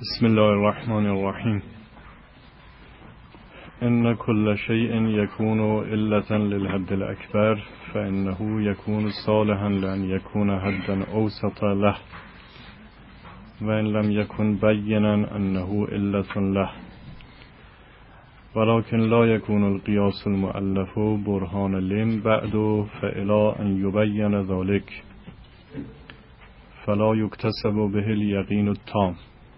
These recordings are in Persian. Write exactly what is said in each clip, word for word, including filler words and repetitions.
بسم الله الرحمن الرحیم. ان كل شيء يكون علة للحد الأكبر فإنه يكون صالحا لأن يكون حدا أوسط له وإن لم يكن بينا أنه علة له ولكن لا يكون القياس المؤلف برهان لم بعد فإلى أن يبين ذلك فلا يكتسب به اليقين التام.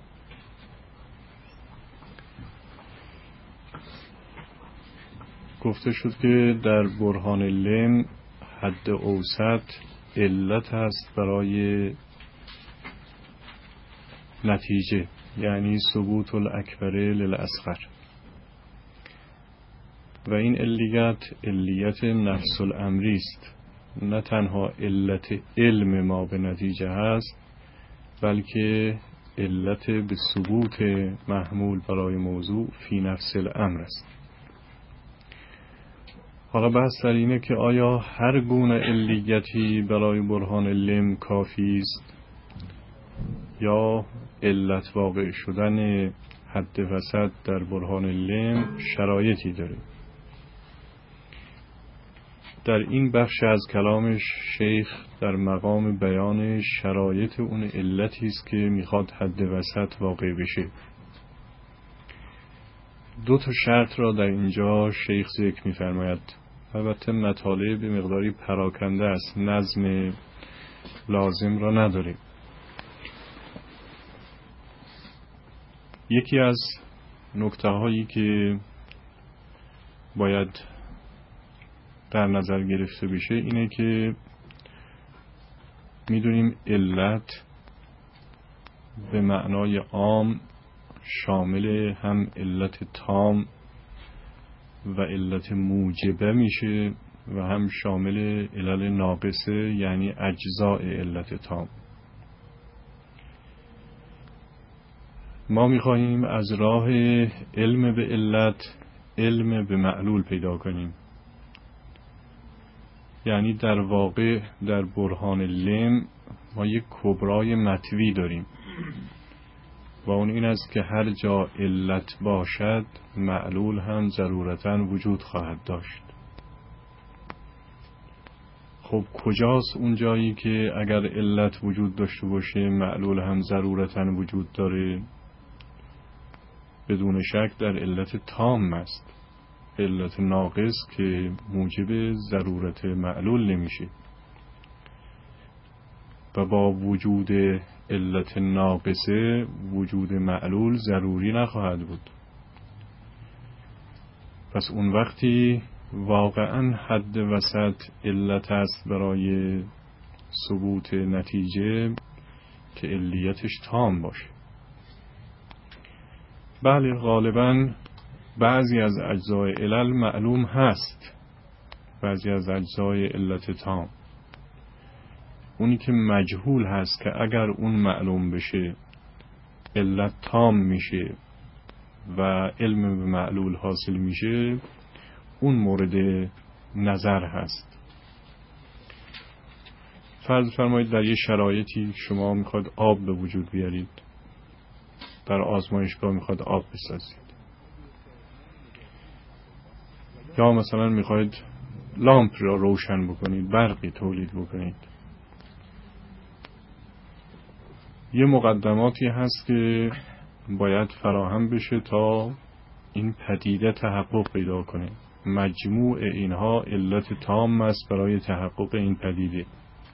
گفته شد که در برهان لم حد اوسط علت هست برای نتیجه، یعنی ثبوت الاکبر للاصغر، و این علیت علیت نفس الامری است، نه تنها علت علم ما به نتیجه هست بلکه علت به ثبوت محمول برای موضوع فی نفس الامر است. حالا بحث در اینه که آیا هر گونه علیتی برای برهان لم کافی است یا علت واقع شدن حد وسط در برهان لم شرایطی داره. در این بخش از کلامش شیخ در مقام بیان شرایط اون علتی است که میخواد حد وسط واقع بشه. دو تا شرط را در اینجا شیخ ذکر می‌فرماید. البته مطالب به مقداری پراکنده است، نظم لازم را نداره. یکی از نکته هایی که باید در نظر گرفته بشه اینه که میدونیم علت به معنای عام شامل هم علت تام و علت موجبه میشه و هم شامل علل ناقصه، یعنی اجزاء علت تام. ما میخواهیم از راه علم به علت علم به معلول پیدا کنیم، یعنی در واقع در برهان لم ما یک کبرای مطوی داریم و اون این است که هر جا علت باشد معلول هم ضرورتاً وجود خواهد داشت. خب کجاست اون جایی که اگر علت وجود داشته باشه معلول هم ضرورتاً وجود داره؟ بدون شک در علت تام است. علت ناقص که موجب ضرورت معلول نمیشه و با وجود علت ناقصه وجود معلول ضروری نخواهد بود. پس اون وقتی واقعا حد وسط علت است برای ثبوت نتیجه که علیتش تام باشه. بله، غالبا بعضی از اجزای علل معلوم هست، بعضی از اجزای علت تام، اونی که مجهول هست که اگر اون معلوم بشه علت تام میشه و علم به معلول حاصل میشه، اون مورد نظر هست. فرض فرمایید در یه شرایطی شما میخواد آب به وجود بیارید، در آزمایشگاه میخواد آب بسازید، یا مثلا میخواید لامپ را روشن بکنید، برقی تولید بکنید. یه مقدماتی هست که باید فراهم بشه تا این پدیده تحقق پیدا کنه. مجموع اینها علت تام است برای تحقق این پدیده.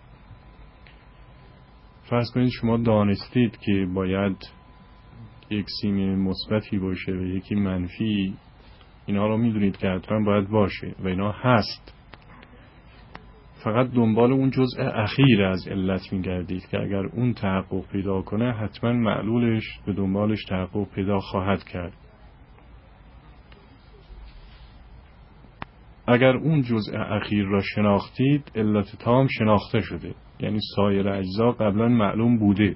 فرض کنید شما دانستید که باید یک سیم مثبتی باشه و یکی منفی، اینها رو میدونید که حتما باید باشه و اینا هست، فقط دنبال اون جزء اخیر از علت میگردید که اگر اون تحقق پیدا کنه حتما معلولش به دنبالش تحقق پیدا خواهد کرد. اگر اون جزء اخیر را شناختید علت تام شناخته شده، یعنی سایر اجزا قبلا معلوم بوده.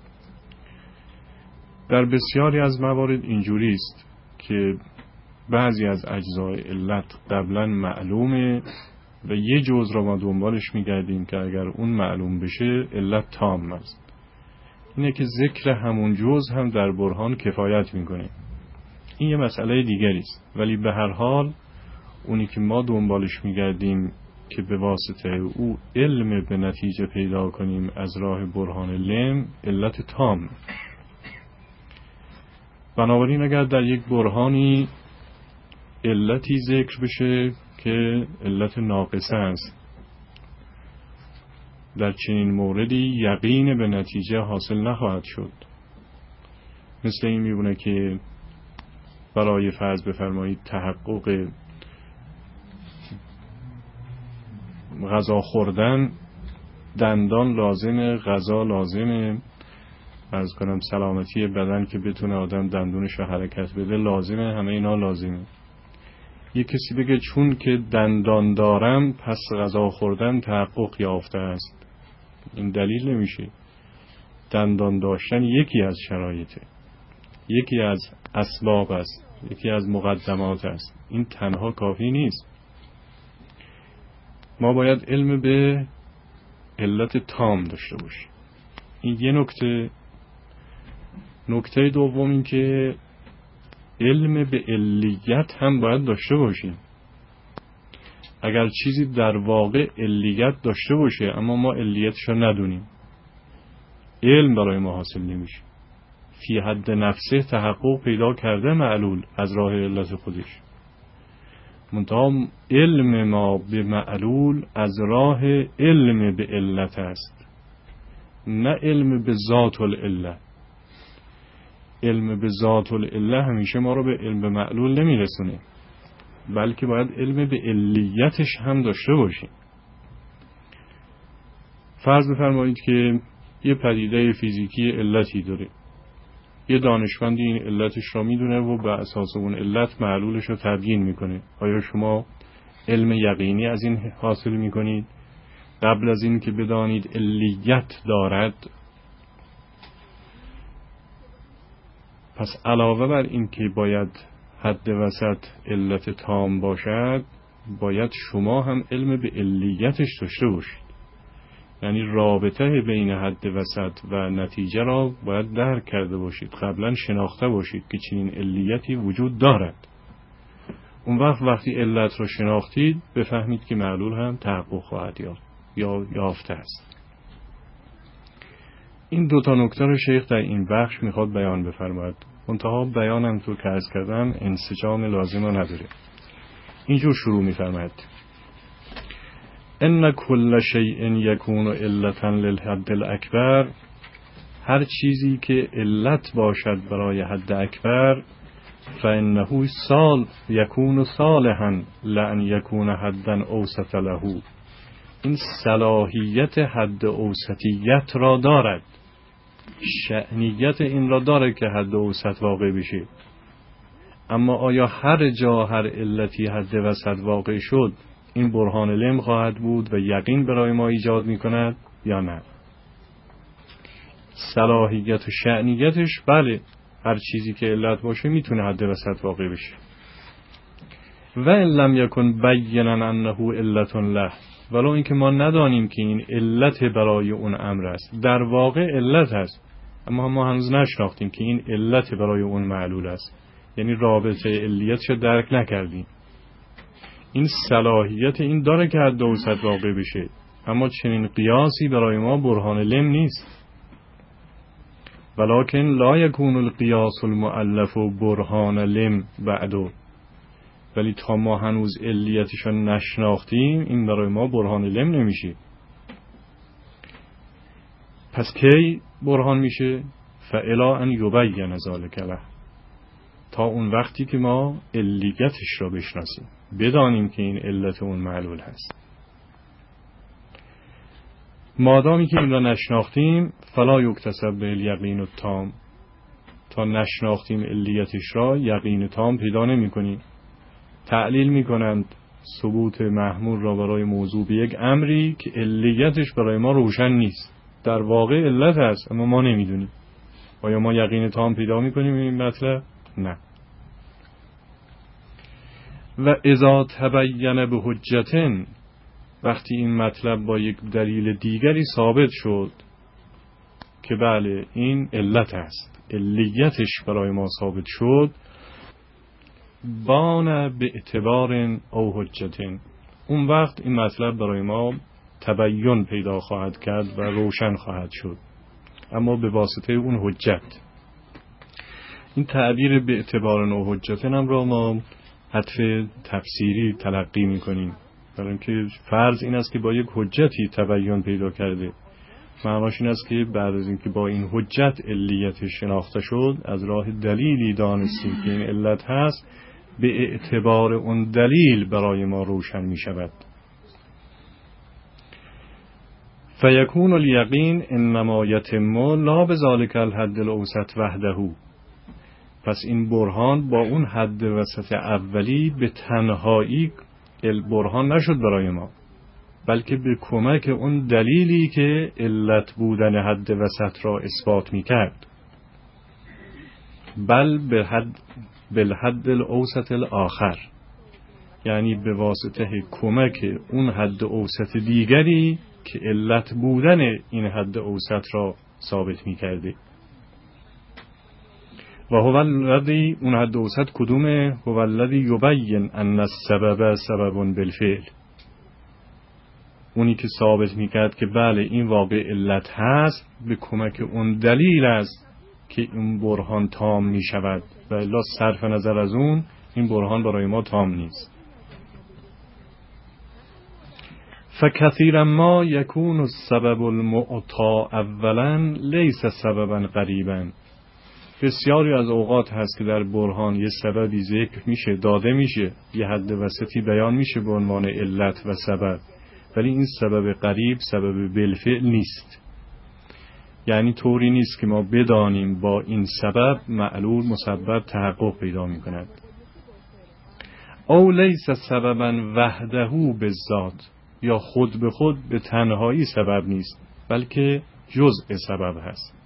در بسیاری از موارد اینجوری است که بعضی از اجزای علت قبلا معلومه و یه جزء را ما دنبالش میگردیم که اگر اون معلوم بشه علت تام است. اینه که ذکر همون جز هم در برهان کفایت میکنه. این یه مسئله دیگری است، ولی به هر حال اونی که ما دنبالش میگردیم که به واسطه او علم به نتیجه پیدا کنیم از راه برهان لم، علت تام. بنابراین اگر در یک برهانی علتی ذکر بشه که علت ناقصه است، در چنین موردی یقین به نتیجه حاصل نخواهد شد. مثل این میبونه که برای فرض بفرمایید تحقق غذا خوردن دندان لازمه، غذا لازمه، فرض کنم سلامتی بدن که بتونه آدم دندونش رو حرکت بده لازمه، همه اینا لازمه. یک کسی بگه چون که دندان دارم پس غذا خوردن تحقق یافته است، این دلیل نمیشه. دندان داشتن یکی از شرایطه، یکی از اسباب است، یکی از مقدمات است، این تنها کافی نیست. ما باید علم به علت تام داشته باشیم. این یه نکته. نکته دوم این که علم به علیت هم باید داشته باشیم. اگر چیزی در واقع علیت داشته باشه اما ما علیتش رو ندونیم، علم برای ما حاصل نمیشه. فی حد نفسه تحقق پیدا کرده معلول از راه علت خودش، منتها علم ما به معلول از راه علم به علت است، نه علم به ذات العله. علم به ذات العله همیشه ما رو به علم به معلول نمیرسونه، بلکه باید علم به علیتش هم داشته باشیم. فرض بفرمایید که یه پدیده فیزیکی علتی داره، یه دانشمندی این علتش را میدونه و به اساس اون علت معلولش رو تبیین میکنه. آیا شما علم یقینی از این حاصل میکنید قبل از این که بدانید علیت دارد؟ پس علاوه بر این که باید حد وسط علت تام باشد، باید شما هم علم به علیتش داشته باشید. یعنی رابطه بین حد وسط و نتیجه را باید درک کرده باشید، قبلا شناخته باشید که چنین علیتی وجود دارد. اون وقت وقتی علت را شناختید بفهمید که معلول هم تحقق خواهد یافت یا یافته است. این دو تا نکته رو شیخ در این بخش میخواد بیان بفرماید. منتها بیانم تو که عرض کردم انسجام لازم نداره. اینجور شروع میفرماید: ان کل شیء یکون علتا للحد الاکبر، هر چیزی که علت باشد برای حد اکبر، فانه سال یکون صالحا لان یکون حدا اوسط له، این صلاحیت حد اوسطیت را دارد، شأنیت این را دارد که حد اوسط واقع بشه. اما آیا هر جا هر علتی حد وسط واقع شد این برهان لم خواهد بود و یقین برای ما ایجاد می کند یا نه؟ صلاحیت و شأنیتش بله، هر چیزی که علت باشه میتونه حد وسط واقع بشه. و ان لم یکن بینا انه علت له، ولو اینکه ما ندانیم که این علت برای اون امر است، در واقع علت است اما ما هنوز نشناختیم که این علت برای اون معلول است، یعنی رابطه علیتش رو درک نکردیم. این صلاحیت این داره که حد اوسط واقع بشه، اما چنین قیاسی برای ما برهان لم نیست. ولکن لا یکون القیاس المؤلف برهان لم بعدو، ولی تا ما هنوز علیتش رو نشناختیم این برای ما برهان لم نمیشه. پس کی برهان میشه؟ فالا ان یبین ذلک له، تا اون وقتی که ما علیتش را بشناسیم، بدانیم که این علت اون معلول هست. مادامی که این را نشناختیم فلا یکتسب به الیقین التام، تا نشناختیم علیتش را یقین تام پیدا نمی کنیم. تعلیل می کنند ثبوت محمول را برای موضوع به یک امری که علیتش برای ما روشن نیست، در واقع علت هست اما ما نمیدونیم. آیا ما یقین تام پیدا می کنیم این مطلب؟ نه. و اذا تبین به حجتن، وقتی این مطلب با یک دلیل دیگری ثابت شد، که بله این علت است، علیتش برای ما ثابت شد، بان به اعتبار او حجتن، اون وقت این مطلب برای ما تبیین پیدا خواهد کرد و روشن خواهد شد، اما به واسطه اون حجت. این تعبیر به اعتبار او حجتن هم را ما حذف تفسیری تلقی میکنیم، برای اینکه فرض این است که با یک حجتی تبیین پیدا کرده، معناش این است که بعد از اینکه با این حجت علیت شناخته شد، از راه دلیلی دانستیم که این علت هست، به اعتبار اون دلیل برای ما روشن می شود. فیکون الیقین انما یتم لا بذالک الحد الاوسط وحده. پس این برهان با اون حد وسط اولی به تنهایی برهان نشد برای ما، بلکه به کمک اون دلیلی که علت بودن حد وسط را اثبات می کرد. بل به حد بالحد الاوسط الاخر، یعنی به واسطه کمک اون حد اوسط دیگری که علت بودن این حد اوسط را ثابت می کرده. و هو الذی، اون حد اوسط کدومه؟ هو الذی یبین ان السبب سبب بالفعل، اونی که ثابت میکرد که بله این واقع علت هست، به کمک اون دلیل است که این برهان تام میشود، و الا صرف نظر از اون این برهان برای ما تام نیست. فکثیرا ما یکون السبب المعطا اولا لیس سببا قریبا. بسیاری از اوقات هست که در برهان یه سببی ذکر میشه، داده میشه، یه حد وسطی بیان میشه به عنوان علت و سبب، ولی این سبب قریب، سبب بالفعل نیست. یعنی طوری نیست که ما بدانیم با این سبب معلول مسبب تحقق پیدا میکند. او لیس سببا وحده بالذات، یا خود به خود به تنهایی سبب نیست، بلکه جزء سبب هست.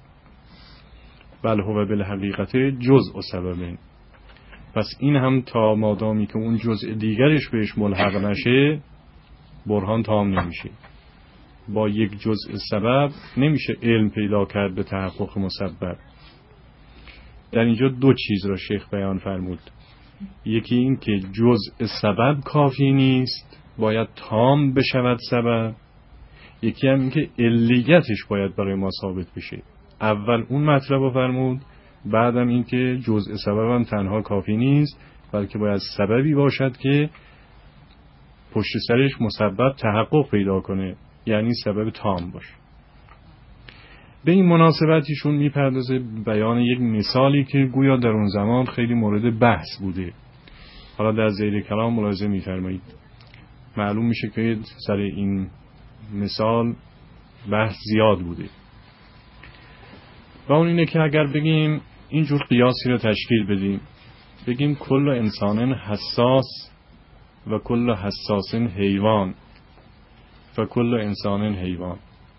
بل هو بالحقیقت جزء سببین. پس این هم تا مادامی که اون جزء دیگرش بهش ملحق نشه، برهان تام نمیشه. با یک جزء سبب نمیشه علم پیدا کرد به تحقق مسبب. در اینجا دو چیز را شیخ بیان فرمود. یکی این که جزء سبب کافی نیست، باید تام بشود سبب. یکی هم این که علیتش باید برای ما ثابت بشه. اول اون مطلب رو فرمود، بعدم این که جزء سبب هم تنها کافی نیست، بلکه باید سببی باشد که پشت سرش مسبب تحقق پیدا کنه، یعنی سبب تام باشه. به این مناسبتیشون میپردازه بیان یک مثالی که گویا در اون زمان خیلی مورد بحث بوده. حالا در ذیل کلام ملاحظه میفرمایید. معلوم میشه که سر این مثال بحث زیاد بوده. و اون اینه که اگر بگیم اینجور قیاسی رو تشکیل بدیم، بگیم کل انسان حساس و کل حساس حیوان و کل انسان حیوان.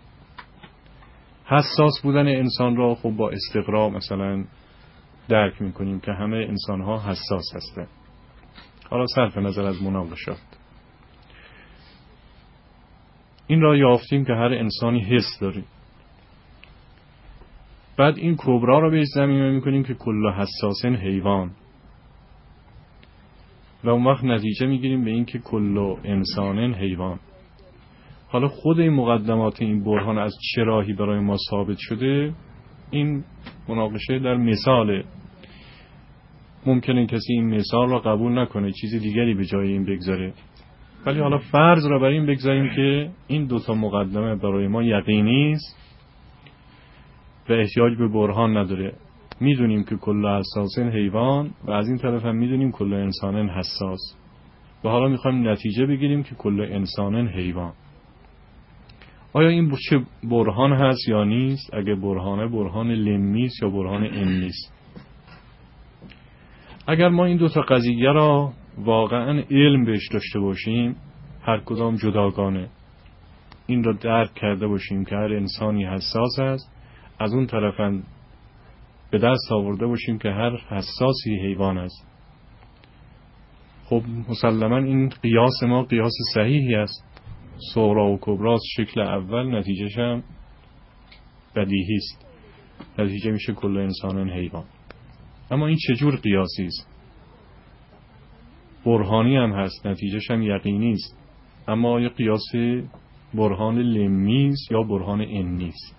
حساس بودن انسان را خب با استقراء مثلا درک میکنیم که همه انسان ها حساس هستند. حالا صرف نظر از مناقشات این را یافتیم که هر انسانی حس داره. بعد این کبرا را بهش ضمیمه میکنیم که کل حساس حیوان، و اون وقت نتیجه میگیریم به این که کل انسان حیوان. حالا خود این مقدمات این برهان از چه راهی برای ما ثابت شده، این مناقشه در مثاله. ممکنه کسی این مثال را قبول نکنه، چیز دیگری به جای این بگذاره، ولی حالا فرض را بر این بگذاریم که این دوتا مقدمه برای ما یقینی است و احتیاج به برهان نداره. میدونیم که کل حساس حیوان و از این طرف هم میدونیم کل انسان حساس، و حالا میخوایم نتیجه بگیریم که کل انسان حیوان. آیا این چه برهان هست یا نیست؟ اگه برهانه، برهان لمی است یا برهان علمی است؟ اگر ما این دو تا قضیه را واقعا علم بهش داشته باشیم، هر کدام جداگانه این را درک کرده باشیم که هر انسانی حساس است، از اون طرفاً به دست آورده باشیم که هر حساسی حیوان است، خب مسلماً این قیاس ما قیاس صحیحی است. صغرا و کبرا شکل اول، نتیجهش هم بدیهی است، نتیجه میشه کل انسانان حیوان. اما این چجور قیاسی است؟ برهانی هم هست، نتیجهش هم یقینی است، اما آیا قیاس برهان لمی است یا برهان عنی است؟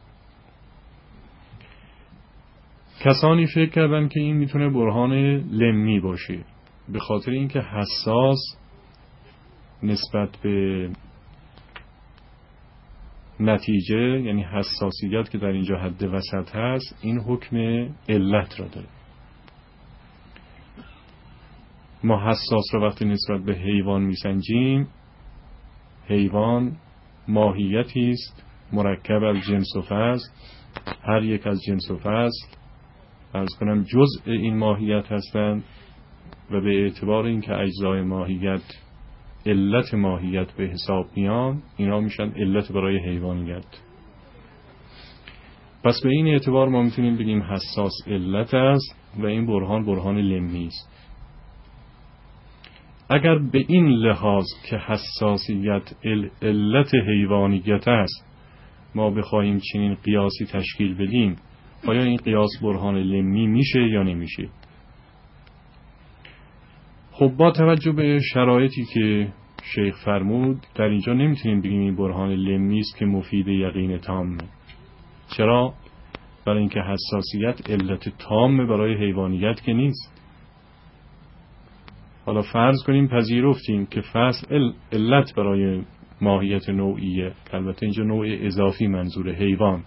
کسانی فکر کردن که این میتونه برهان لمی باشه، به خاطر اینکه حساس نسبت به نتیجه، یعنی حساسیت که در اینجا حد وسط هست، این حکم علت را داره. ما حساس را وقتی نسبت به حیوان میسنجیم، حیوان ماهیتی است مرکب از جنس و فصل، هر یک از جنس و فصل عرض کنم جزء این ماهیت هستند و به اعتبار اینکه اجزای ماهیت علت ماهیت به حساب میان، اینا میشن علت برای حیوانیت. پس به این اعتبار ما میتونیم بگیم حساس علت است و این برهان برهان لمی است. اگر به این لحاظ که حساسیت علت حیوانیت است ما بخواهیم چنین قیاسی تشکیل بدیم، آیا این قیاس برهان لمی میشه یا نمیشه؟ خب با توجه به شرایطی که شیخ فرمود، در اینجا نمیتونیم بگیم این برهان لمی است که مفید یقین تامه. چرا؟ برای اینکه حساسیت علت تام برای حیوانیت که نیست. حالا فرض کنیم پذیرفتیم که فصل علت برای ماهیت نوعیه، البته اینجا نوع اضافی منظور حیوان،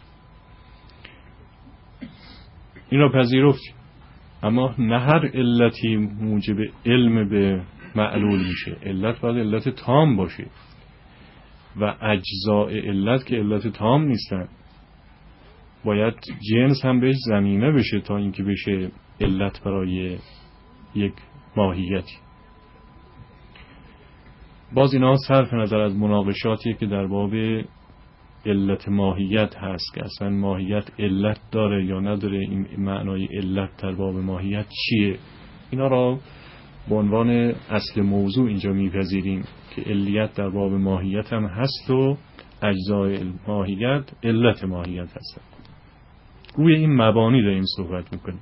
این را پذیرفتیم، اما نه هر علتی موجب علم به معلول میشه. علت باید علت تام باشه و اجزاء علت که علت تام نیستن، باید جنس هم بهش ضمیمه بشه تا اینکه بشه علت برای یک ماهیتی. باز اینا صرف نظر از مناقشاتی که در باب علت ماهیت هست که اصلا ماهیت علت داره یا نداره، این معنای علت در باب ماهیت چیه، اینا را به عنوان اصل موضوع اینجا میپذیریم که علیت در باب ماهیت هم هست و اجزای ماهیت علت ماهیت هست. روی این مبانی داریم صحبت میکنیم.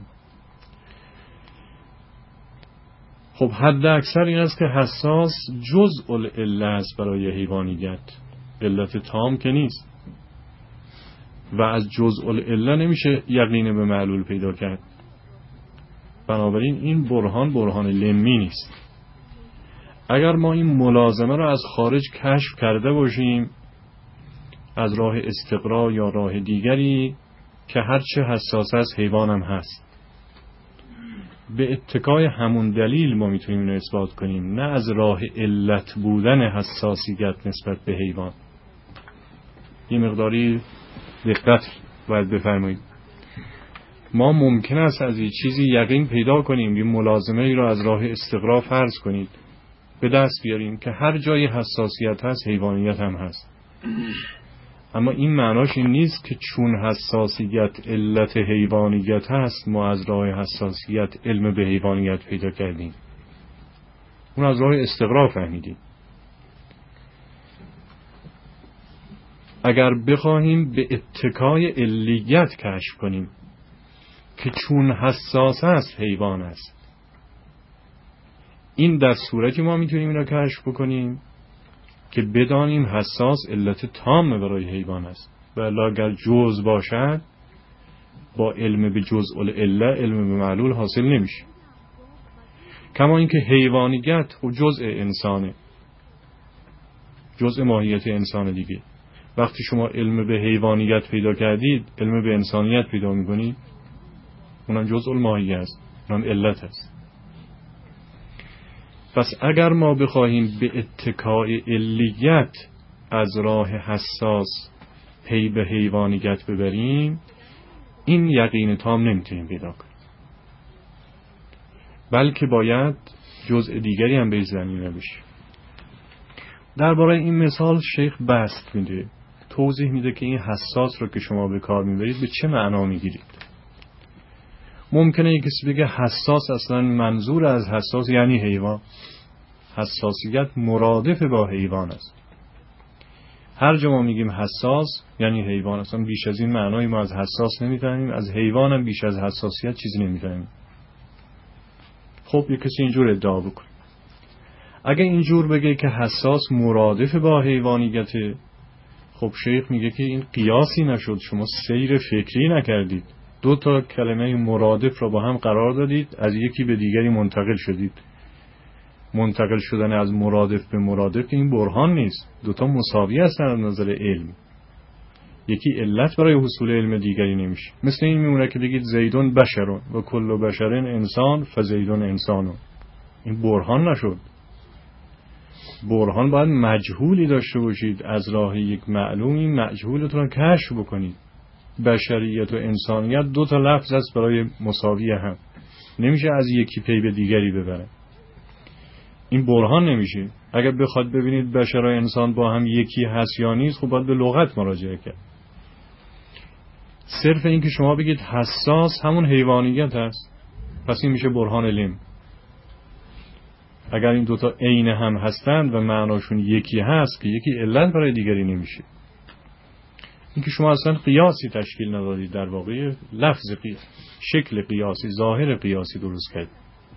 خب حد اکثر این است که حساس جزء العله است برای حیوانیت، علت تام که نیست و از جزء العله نمیشه یقین به معلول پیدا کرد. بنابراین این برهان برهان لمی نیست. اگر ما این ملازمه را از خارج کشف کرده باشیم از راه استقرا یا راه دیگری که هرچه حساس است حیوان هم هست، به اتکای همون دلیل ما میتونیم اینو اثبات کنیم، نه از راه علت بودن حساسیت نسبت به حیوان. یه مقداری دقت باید بفرمایید. ما ممکن است از این چیزی یقین پیدا کنیم، یه ملازمه ای را از راه استقرا فرض کنید به دست بیاریم که هر جای حساسیت هست حیوانیت هم هست، اما این معناش این نیست که چون حساسیت علت حیوانیت هست ما از راه حساسیت علم به حیوانیت پیدا کردیم، اون از راه استقرا فهمیدیم. اگر بخواهیم به اتکای علیت کشف کنیم که چون حساس است حیوان است، این در صورتی ما میتونیم این را کشف بکنیم که بدانیم حساس علت تام برای حیوان است، ولی اگر جزء باشد با علم به جزء العله علم به معلول حاصل نمیشه. کما اینکه حیوانیت و جزء انسانه، جزء ماهیت انسان دیگه. وقتی شما علم به حیوانیت پیدا کردید علم به انسانیت پیدا میکنید، اونم جزء الماهیه است، اونم علت است. پس اگر ما بخواهیم به اتکای علیت از راه حساس پی به حیوانیت ببریم، این یقین تام نمیتونیم پیدا کنیم، بلکه باید جزء دیگری هم به ضمیمه بشه. درباره این مثال شیخ بسط میده، توضیح میده که این حساس رو که شما به کار میبرید به چه معنا میگیرید. ممکنه یک کسی بگه حساس اصلا منظور از حساس یعنی حیوان، حساسیت مرادف با حیوان است. هر جا ما میگیم حساس یعنی حیوان. اصلا بیش از این معنای ما از حساس نمیفهمیم، از حیوان هم بیش از حساسیت چیزی نمیفهمیم. خب یک کسی اینجور ادعا بکنه، اگه اینجور بگه که حساس مرادف با حیوانیته، خب شیخ میگه که این قیاسی نشد، شما سیر فکری نکردید، دو تا کلمه مرادف را با هم قرار دادید، از یکی به دیگری منتقل شدید. منتقل شدن از مرادف به مرادف این برهان نیست، دوتا مساوی هستن از نظر علم. یکی علت برای حصول علم دیگری نمیشه. مثل این میمونه که بگید زیدون بشرون و کل بشرین انسان فزیدون انسانون، این برهان نشد. برهان باید مجهولی داشته باشید، از راه یک معلومی مجهولتون رو کشف بکنید. بشریت و انسانیت دو تا لفظ است برای مساوی هم، نمیشه از یکی پی به دیگری ببره، این برهان نمیشه. اگر بخواد ببینید بشر و انسان با هم یکی هست یا نیست، خب باید به لغت مراجعه کرد. صرف این که شما بگید حساس همون حیوانیت هست، پس این میشه برهان علم. اگر این دوتا عین هم هستند و معناشون یکی هست که یکی علت برای دیگری نمیشه. این که شما اصلا قیاسی تشکیل ندادید، در واقع لفظ قیاس، شکل قیاسی، ظاهر قیاسی درست کرد.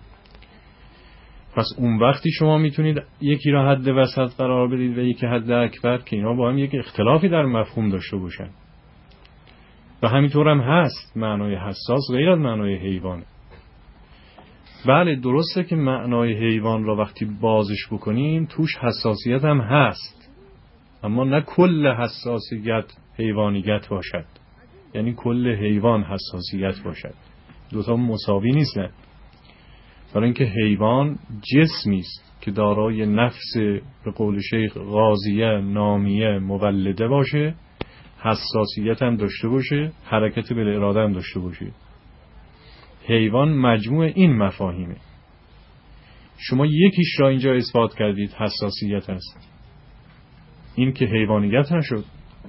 پس اون وقتی شما میتونید یکی را حد وسط قرار بدید و یکی حد اکبر که اینا با هم یک اختلافی در مفهوم داشته باشن. و همینطور هم هست، معنای حساس غیر از معنای حیوان. بله درسته که معنای حیوان را وقتی بازش بکنیم توش حساسیت هم هست، اما نه کل حساسیت حیوانیت باشد، یعنی کل حیوان حساسیت باشد. دوتا مساوی نیستن. برای اینکه حیوان جسمی است که دارای نفس به قول شیخ غازیه نامیه مولده باشه، حساسیت هم داشته باشه، حرکت بالاراده هم داشته باشه. حیوان مجموع این مفاهیمه. شما یکیش را اینجا اثبات کردید، حساسیت است، این که حیوانیت نشد.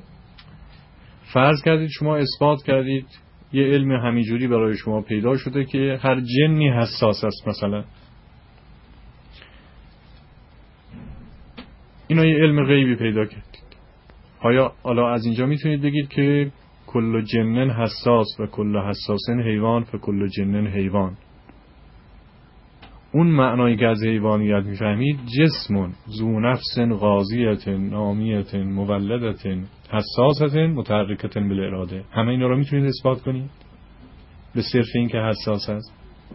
فرض کردید شما اثبات کردید یه علم همینجوری برای شما پیدا شده که هر جنی حساس است مثلا، اینا یه علم غیبی پیدا کردید. آیا حالا از اینجا میتونید بگید که کل جنن حساس و کل حساسن حیوان فکل جنن حیوان؟ اون معنایی که از حیوانیت میفهمید جسمون ذو نفس غازیت نامیت مولدت حساست متحرکت بالاراده، همه اینا رو میتونید اثبات کنید به صرف این که حساس است.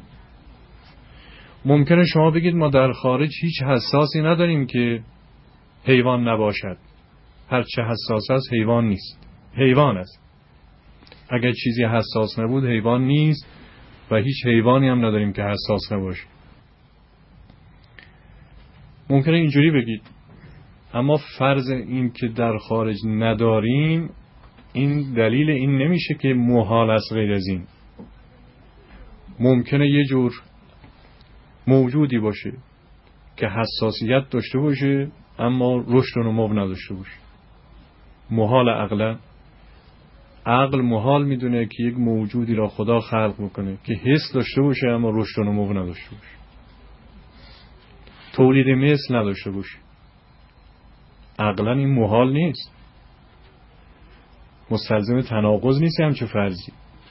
ممکنه شما بگید ما در خارج هیچ حساسی نداریم که حیوان نباشد، هر چه حساس است حیوان نیست، حیوان است. اگر چیزی حساس نبود حیوان نیست و هیچ حیوانی هم نداریم که حساس نباشه. ممکنه اینجوری بگید، اما فرض این که در خارج نداریم این دلیل این نمیشه که محال است غیر از این. ممکنه یه جور موجودی باشه که حساسیت داشته باشه اما رشد و نمو نداشته باشه. محال عقلا، عقل محال میدونه که یک موجودی را خدا خلق میکنه که حس داشته باشه اما رشد و نمو نداشته باشه، تولید مثل نداشته باشه. عقلا این محال نیست، مستلزم تناقض نیست همچه فرضی.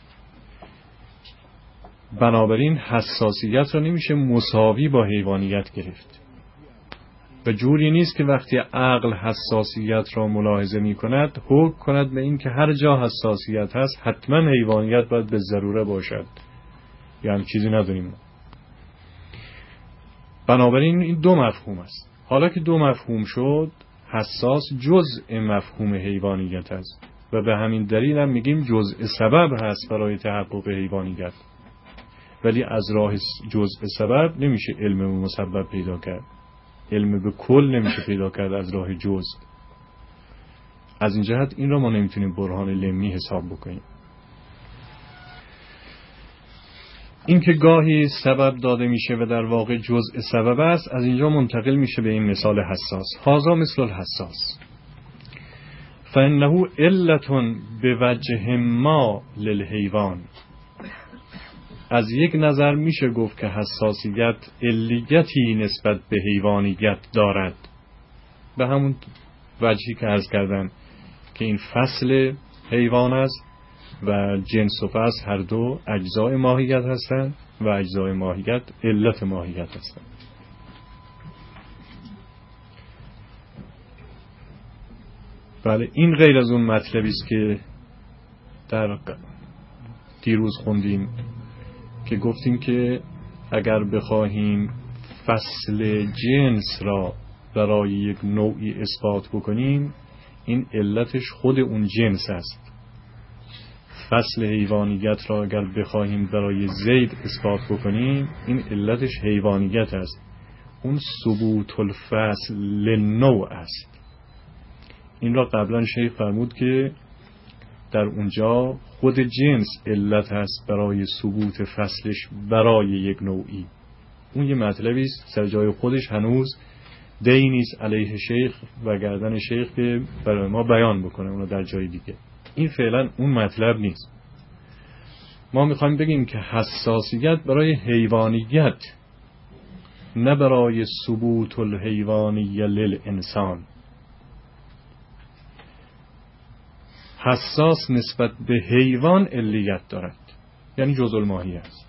بنابراین حساسیت را نمیشه مساوی با حیوانیت گرفت و جوری نیست که وقتی عقل حساسیت را ملاحظه می کند حکم کند به این که هر جا حساسیت هست حتما حیوانیت باید به ضروره باشد، یعنی چیزی نداریم. بنابراین این دو مفهوم است. حالا که دو مفهوم شد، حساس جزء مفهوم حیوانیت است و به همین دلیل هم میگیم جزء سبب هست برای تحقق حیوانیت. ولی از راه جزء سبب نمیشه علم مسبب پیدا کرد، علم به کل نمیشه پیدا کرد از راه جزء. از این جهت این را ما نمیتونیم برهان لمی حساب بکنیم. این که گاهی سبب داده میشه و در واقع جزء سبب است، از اینجا منتقل میشه به این مثال حساس. هذا مثل الحساس فانه علت بوجه ما للحیوان. از یک نظر میشه گفت که حساسیت علیتی نسبت به حیوانیت دارد، به همون وجهی که عرض کردم که این فصل حیوان است و جنس و فصل هر دو اجزای ماهیت هستند و اجزای ماهیت علت ماهیت هستند. بله، این غیر از اون مطلبی است که در دیروز خوندیم که گفتیم که اگر بخواهیم فصل جنس را برای یک نوعی اثبات بکنیم، این علتش خود اون جنس است. فصل حیوانیت را اگر بخواهیم برای زید اثبات بکنیم، این علتش حیوانیت است. اون ثبوت الفصل للنوع است. این را قبلا شیخ فرمود که در اونجا خود جنس علت هست برای ثبوت فصلش برای یک نوعی. اون یه مطلبی است سر جای خودش، هنوز دی نیست علیه شیخ و گردن شیخ که برای ما بیان بکنه اونو در جای دیگه. این فعلا اون مطلب نیست. ما میخوایم بگیم که حساسیت برای حیوانیت، نه برای ثبوت الحیوانیه للانسان. حساس نسبت به حیوان علیت دارد، یعنی جزء الماهیه است.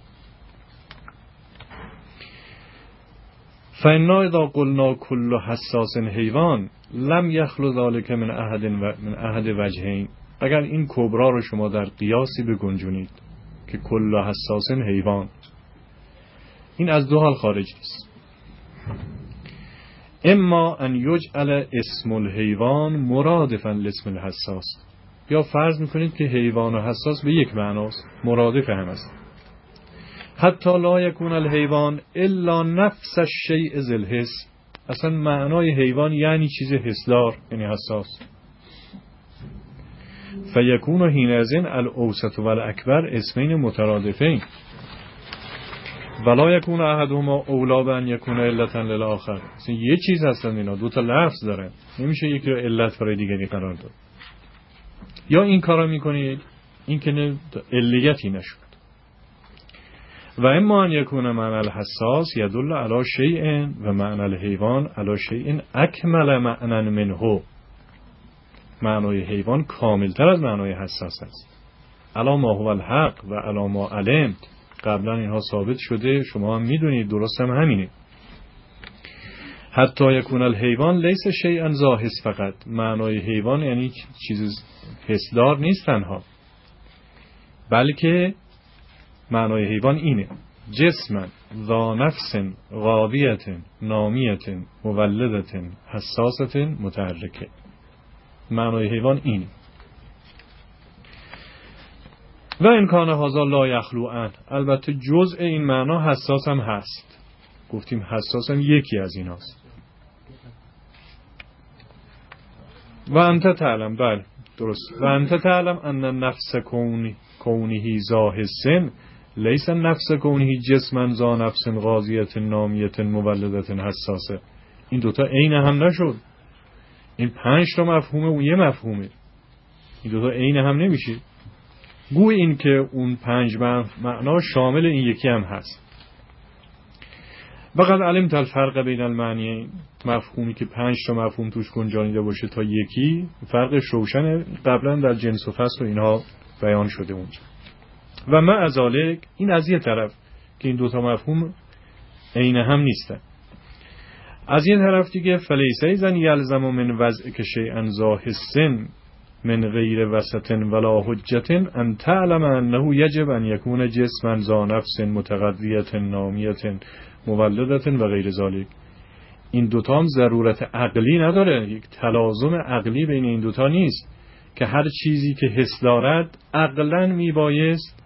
فإنا اذا قلنا كل حساس حیوان لم یخلو ذلك من احد و من احد وجهین. اگر این کبرا رو شما در قیاسی بگنجونید که کل حساس حیوان، این از دو حال خارج نیست. اما ان یجعل اسم الحیوان مرادفا لاسم الحساس، یا فرض میکنید که حیوان و حساس به یک معناست، مرادف هم است. حتی لا یکون الحیوان الا نفس الشیء ذی الحس. اصلا معنای حیوان یعنی چیز حسدار، یعنی حساس. فیکون حینئذ الاوسط و الاکبر اسمین مترادفین ولا یکون احدهما اولی بان یکون علتا للآخر. اصلا یه چیز هستن اینا، دو تا لفظ دارن، نمیشه یکی رو علت برای دیگری قرار داد. یا این کارا میکنید این که علیتی نشد. و اما ان یکون معنی الحساس یدل علی شیء و معنی الحیوان علی شیء اکمل معنی منه. معنای حیوان کاملتر از معنای حساس است. علی ما هو الحق و علی ما علمت. قبلا اینها ثابت شده، شما هم میدونید، درست هم همینه. حتی یکون الحیوان لیس شیئا ذا حس فقط. معنای حیوان یعنی چیز حسدار نیست تنها، بلکه معنای حیوان اینه: جسمن ذا نفس غاویت نامیت مولدت حساست متحرکه. معنای حیوان اینه. و این کان هذا لا یخلو عن. البته جزء این معنا حساس هم هست. گفتیم حساس هم یکی از ایناست. و انت تعلم، بله درست، و انت تعلم ان نفس کونی کونهی ذا حسن لیس نفس کونهی جسمن ذا نفس غازیت نامیت مولدت حساسه. این دوتا عین هم نشد. این پنج تا مفهومه و یه مفهومه، این دوتا عین هم نمیشه. گوی این که اون پنج معنا شامل این یکی هم هست. وقد علمت الفرق بین المعنیین. مفهومی که پنج تا مفهوم توش گنجانیده باشه تا یکی، فرقش روشنه. قبلا در جنس و فصل و اینها بیان شده اونجا. و مع ذالک، این از یه طرف که این دوتا مفهوم عین هم نیستن، از یه طرف دیگه فلیس ایزن یلزم من وضع که شیئا ذا حسن من غیر وسط ولا حجت ان تعلم انه یجب ان یکون جسما ذا نفس متقضیت نامیت مولدت و غیر ذالک. این دوتا هم ضرورت عقلی نداره، یک تلازم عقلی بین این دوتا نیست که هر چیزی که حس دارد عقلاً میبایست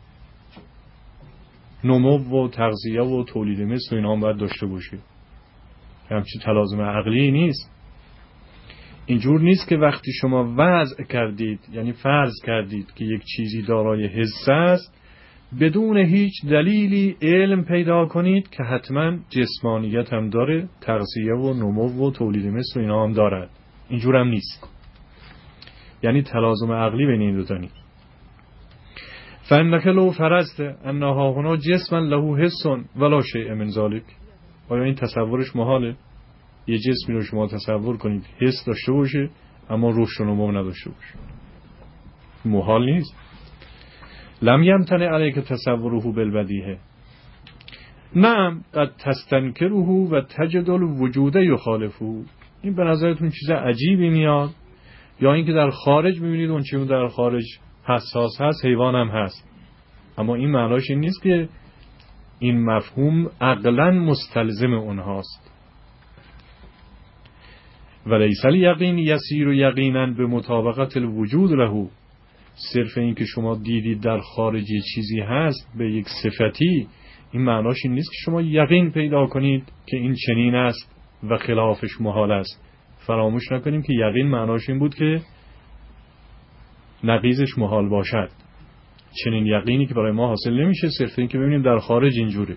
نمو و تغذیه و تولید مثل اینا هم باید داشته باشه. همچین تلازم عقلی نیست. اینجور نیست که وقتی شما وضع کردید، یعنی فرض کردید که یک چیزی دارای حس است، بدون هیچ دلیلی علم پیدا کنید که حتما جسمانیت هم داره، تغذیه و نمو و تولید مثل اینا هم دارد. اینجور هم نیست. یعنی تلازم عقلی بین این دوتا نیست. فانک لو فرضت انها هنا جسما له حس ولا شیء من ذلك. آیا این تصورش محاله؟ یه جسمی رو شما تصور کنید حس داشته باشه اما روح و نما نداشته باشه، محال نیست. لم یمتنع علیک تصوره بالبدیهه، نعم قد تستنکره و تجد الوجود یخالفه. این به نظرتون چیز عجیبی میاد، یا اینکه در خارج میبینید اون چیزی در خارج حساس هست حیوان هم هست، اما این معناش این نیست که این مفهوم عقلاً مستلزم اونهاست. ولیس الیقین یسیر یقینا به مطابقت الوجود له، صرف این که شما دیدید در خارج چیزی هست به یک صفتی، این معناش این نیست که شما یقین پیدا کنید که این چنین است و خلافش محال است. فراموش نکنیم که یقین معناش این بود که نقیضش محال باشد. چنین یقینی که برای ما حاصل نمیشه صرف این که ببینیم در خارج اینجوره.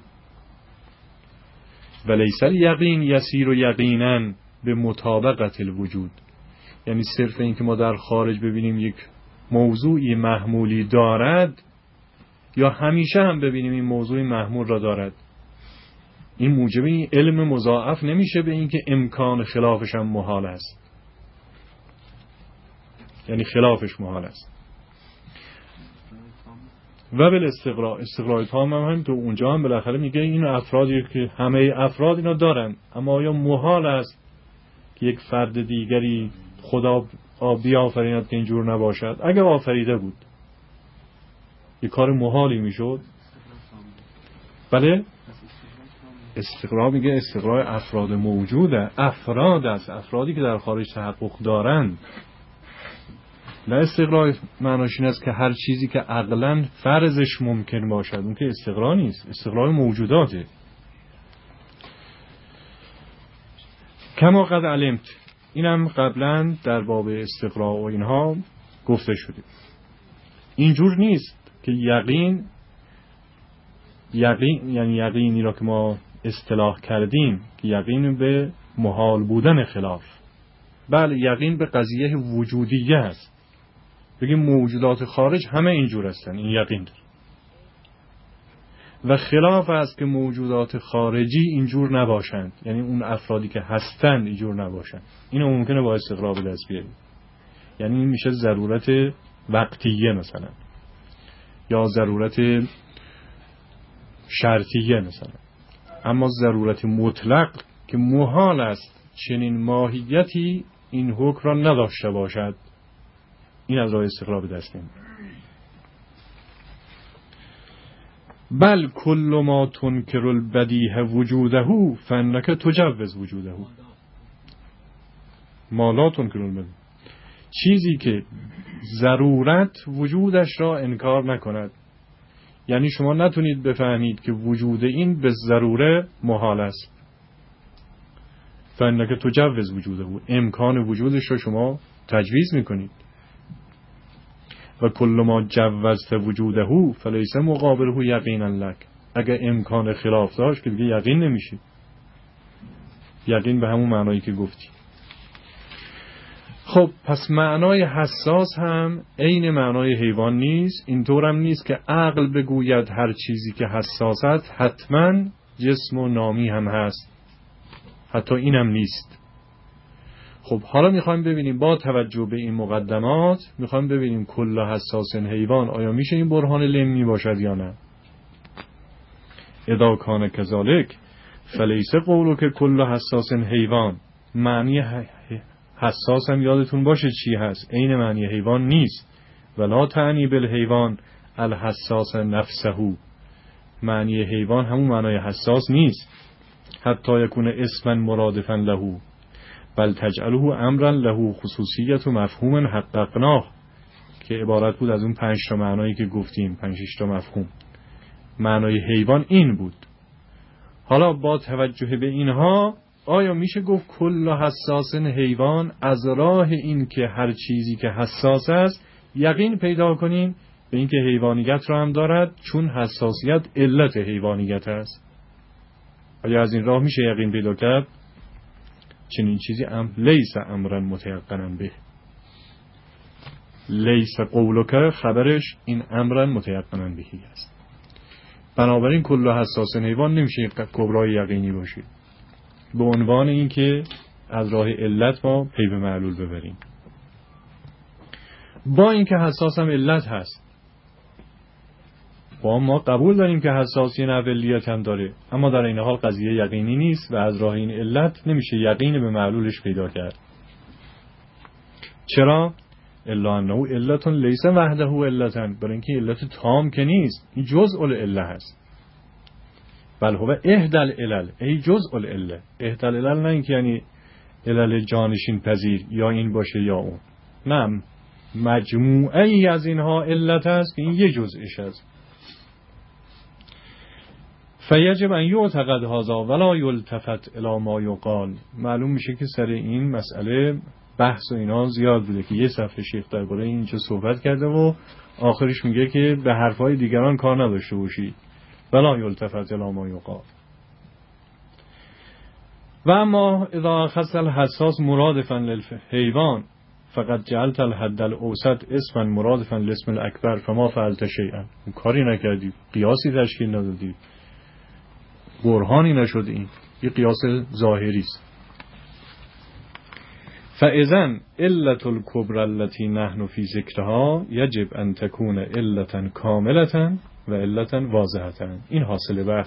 ولیس الیقین یسیر و یقینا به مطابقت الوجود، یعنی صرف این که ما در خارج ببینیم یک موضوعی محمولی دارد یا همیشه هم ببینیم این موضوع محمول را دارد، این موجب این علم مضاعف نمیشه به این که امکان خلافش هم محال است، یعنی خلافش محال است. و بل استقراء، استقراء تام هم, هم تو اونجا هم بالاخره میگه این افرادی که همه افراد اینا دارن، اما آیا محال است که یک فرد دیگری خدا بیافریند که اینجور نباشد؟ اگر آفریده بود یک کار محالی میشد. بله استقراء میگه استقراء افراد موجوده، افراد است، افرادی که در خارج تحقق دارند. نه استقراء معناش این است که هر چیزی که عقلاً فرضش ممکن باشد، اون که استقراء نیست، استقراء موجوداته. کما قد علمت، اینم قبلا در باب استقراء و اینها گفته شده. اینجور نیست که یقین یقین یعنی یقینی را که ما اصطلاح کردیم که یقین به محال بودن خلاف، بله یقین به قضیه وجودیه است. بگیم موجودات خارج همه اینجور هستن، این یقین داره. و خلاف است که موجودات خارجی اینجور نباشند، یعنی اون افرادی که هستند اینجور نباشند. اینو ممکنه با استقراء به دست بیاریم. یعنی این میشه ضرورت وقتیه مثلا، یا ضرورت شرطیه مثلا. اما ضرورت مطلق که محال است چنین ماهیتی این حکم را نداشته باشد، این از راه استقراء به دست میاد. بل کل ما تنکر البدیه وجوده فانک تجوز وجوده. ما لا تنکر البدیه، چیزی که ضرورت وجودش را انکار نکند، یعنی شما نتونید بفهمید که وجود این به ضروره محال است. فانک تجوز وجوده، امکان وجودش را شما تجویز میکنید. و کل ما جوزت وجوده فلیس مقابله یقینا لک، اگر امکان خلاف داشت که دیگه یقین نمیشه. یقین به همون معنایی که گفتی. خب پس معنای حساس هم عین معنای حیوان نیست. اینطور هم نیست که عقل بگوید هر چیزی که حساس است حتما جسم و نامی هم هست، حتی اینم نیست. خب حالا میخوایم ببینیم با توجه به این مقدمات، میخوایم ببینیم کل حساس حیوان آیا میشه این برهان لمی باشد یا نه. اذا کان کذالک فلیس قولو که کل حساس حیوان، معنی حساس هم یادتون باشه چی هست، عین معنی حیوان نیست. ولا تعنی بالحیوان الحساس نفسه، معنی حیوان همون معنی حساس نیست. حتی یکون اسما مرادفا له بل تجعله امرا له خصوصیت و مفهوم حققناه، که عبارت بود از اون پنج تا معنایی که گفتیم، پنج شش تا مفهوم. معنای حیوان این بود. حالا با توجه به اینها آیا میشه گفت کل حساس حیوان از راه این که هر چیزی که حساس است یقین پیدا کنیم به این که حیوانیت را هم دارد، چون حساسیت علت حیوانیت است؟ آیا از این راه میشه یقین پیدا کرد؟ چنین چیزی ام لیس امرا متیقنا به، لیس قولک خبرش این امرا متیقنا بهی است. بنابراین کل حساس حیوان نمیشه کبرای یقینی باشه. به عنوان این که از راه علت ما پی به معلول ببریم. با اینکه حساس هم علت هست، با ما قبول داریم که حساسی نه علیت هم داره، اما در این حال قضیه یقینی نیست و از راه این علت نمیشه یقین به معلولش پیدا کرد. چرا؟ الا انه علت لیس وحده علتا، برای اینکه علت تام که نیست، این جزء العله هست. بل هو احدى العلل ای جزء العله. احدى العلل نه اینکه یعنی علل جانشین پذیر یا این باشه یا اون، نه، مجموعه ای از اینها علت است که این یه جزءش است. فیجب ان یعتقد هذا ولا یلتفت الی ما یقال. معلوم میشه که سر این مسئله بحث و اینا زیاد بوده که یه صفحه شیخ درباره این چه صحبت کرده و آخرش میگه که به حرفای دیگران کار نداشته باشید. ولا یلتفت الی ما یقال. و اما اذا اخذ الحساس مرادفا للحیوان فقط جعلت الحد الاوسط اسما مرادفا لاسم الاکبر فما فعلت شیئا. کاری نکردی، قیاسی تشکیل ندادی، برهانی نشد. این یه قیاس ظاهری است. فاذن علت الکبرى التي نحن فی ذکرها یجب ان تكون علتا کاملتا و علتا واضحتا. این حاصل بحث.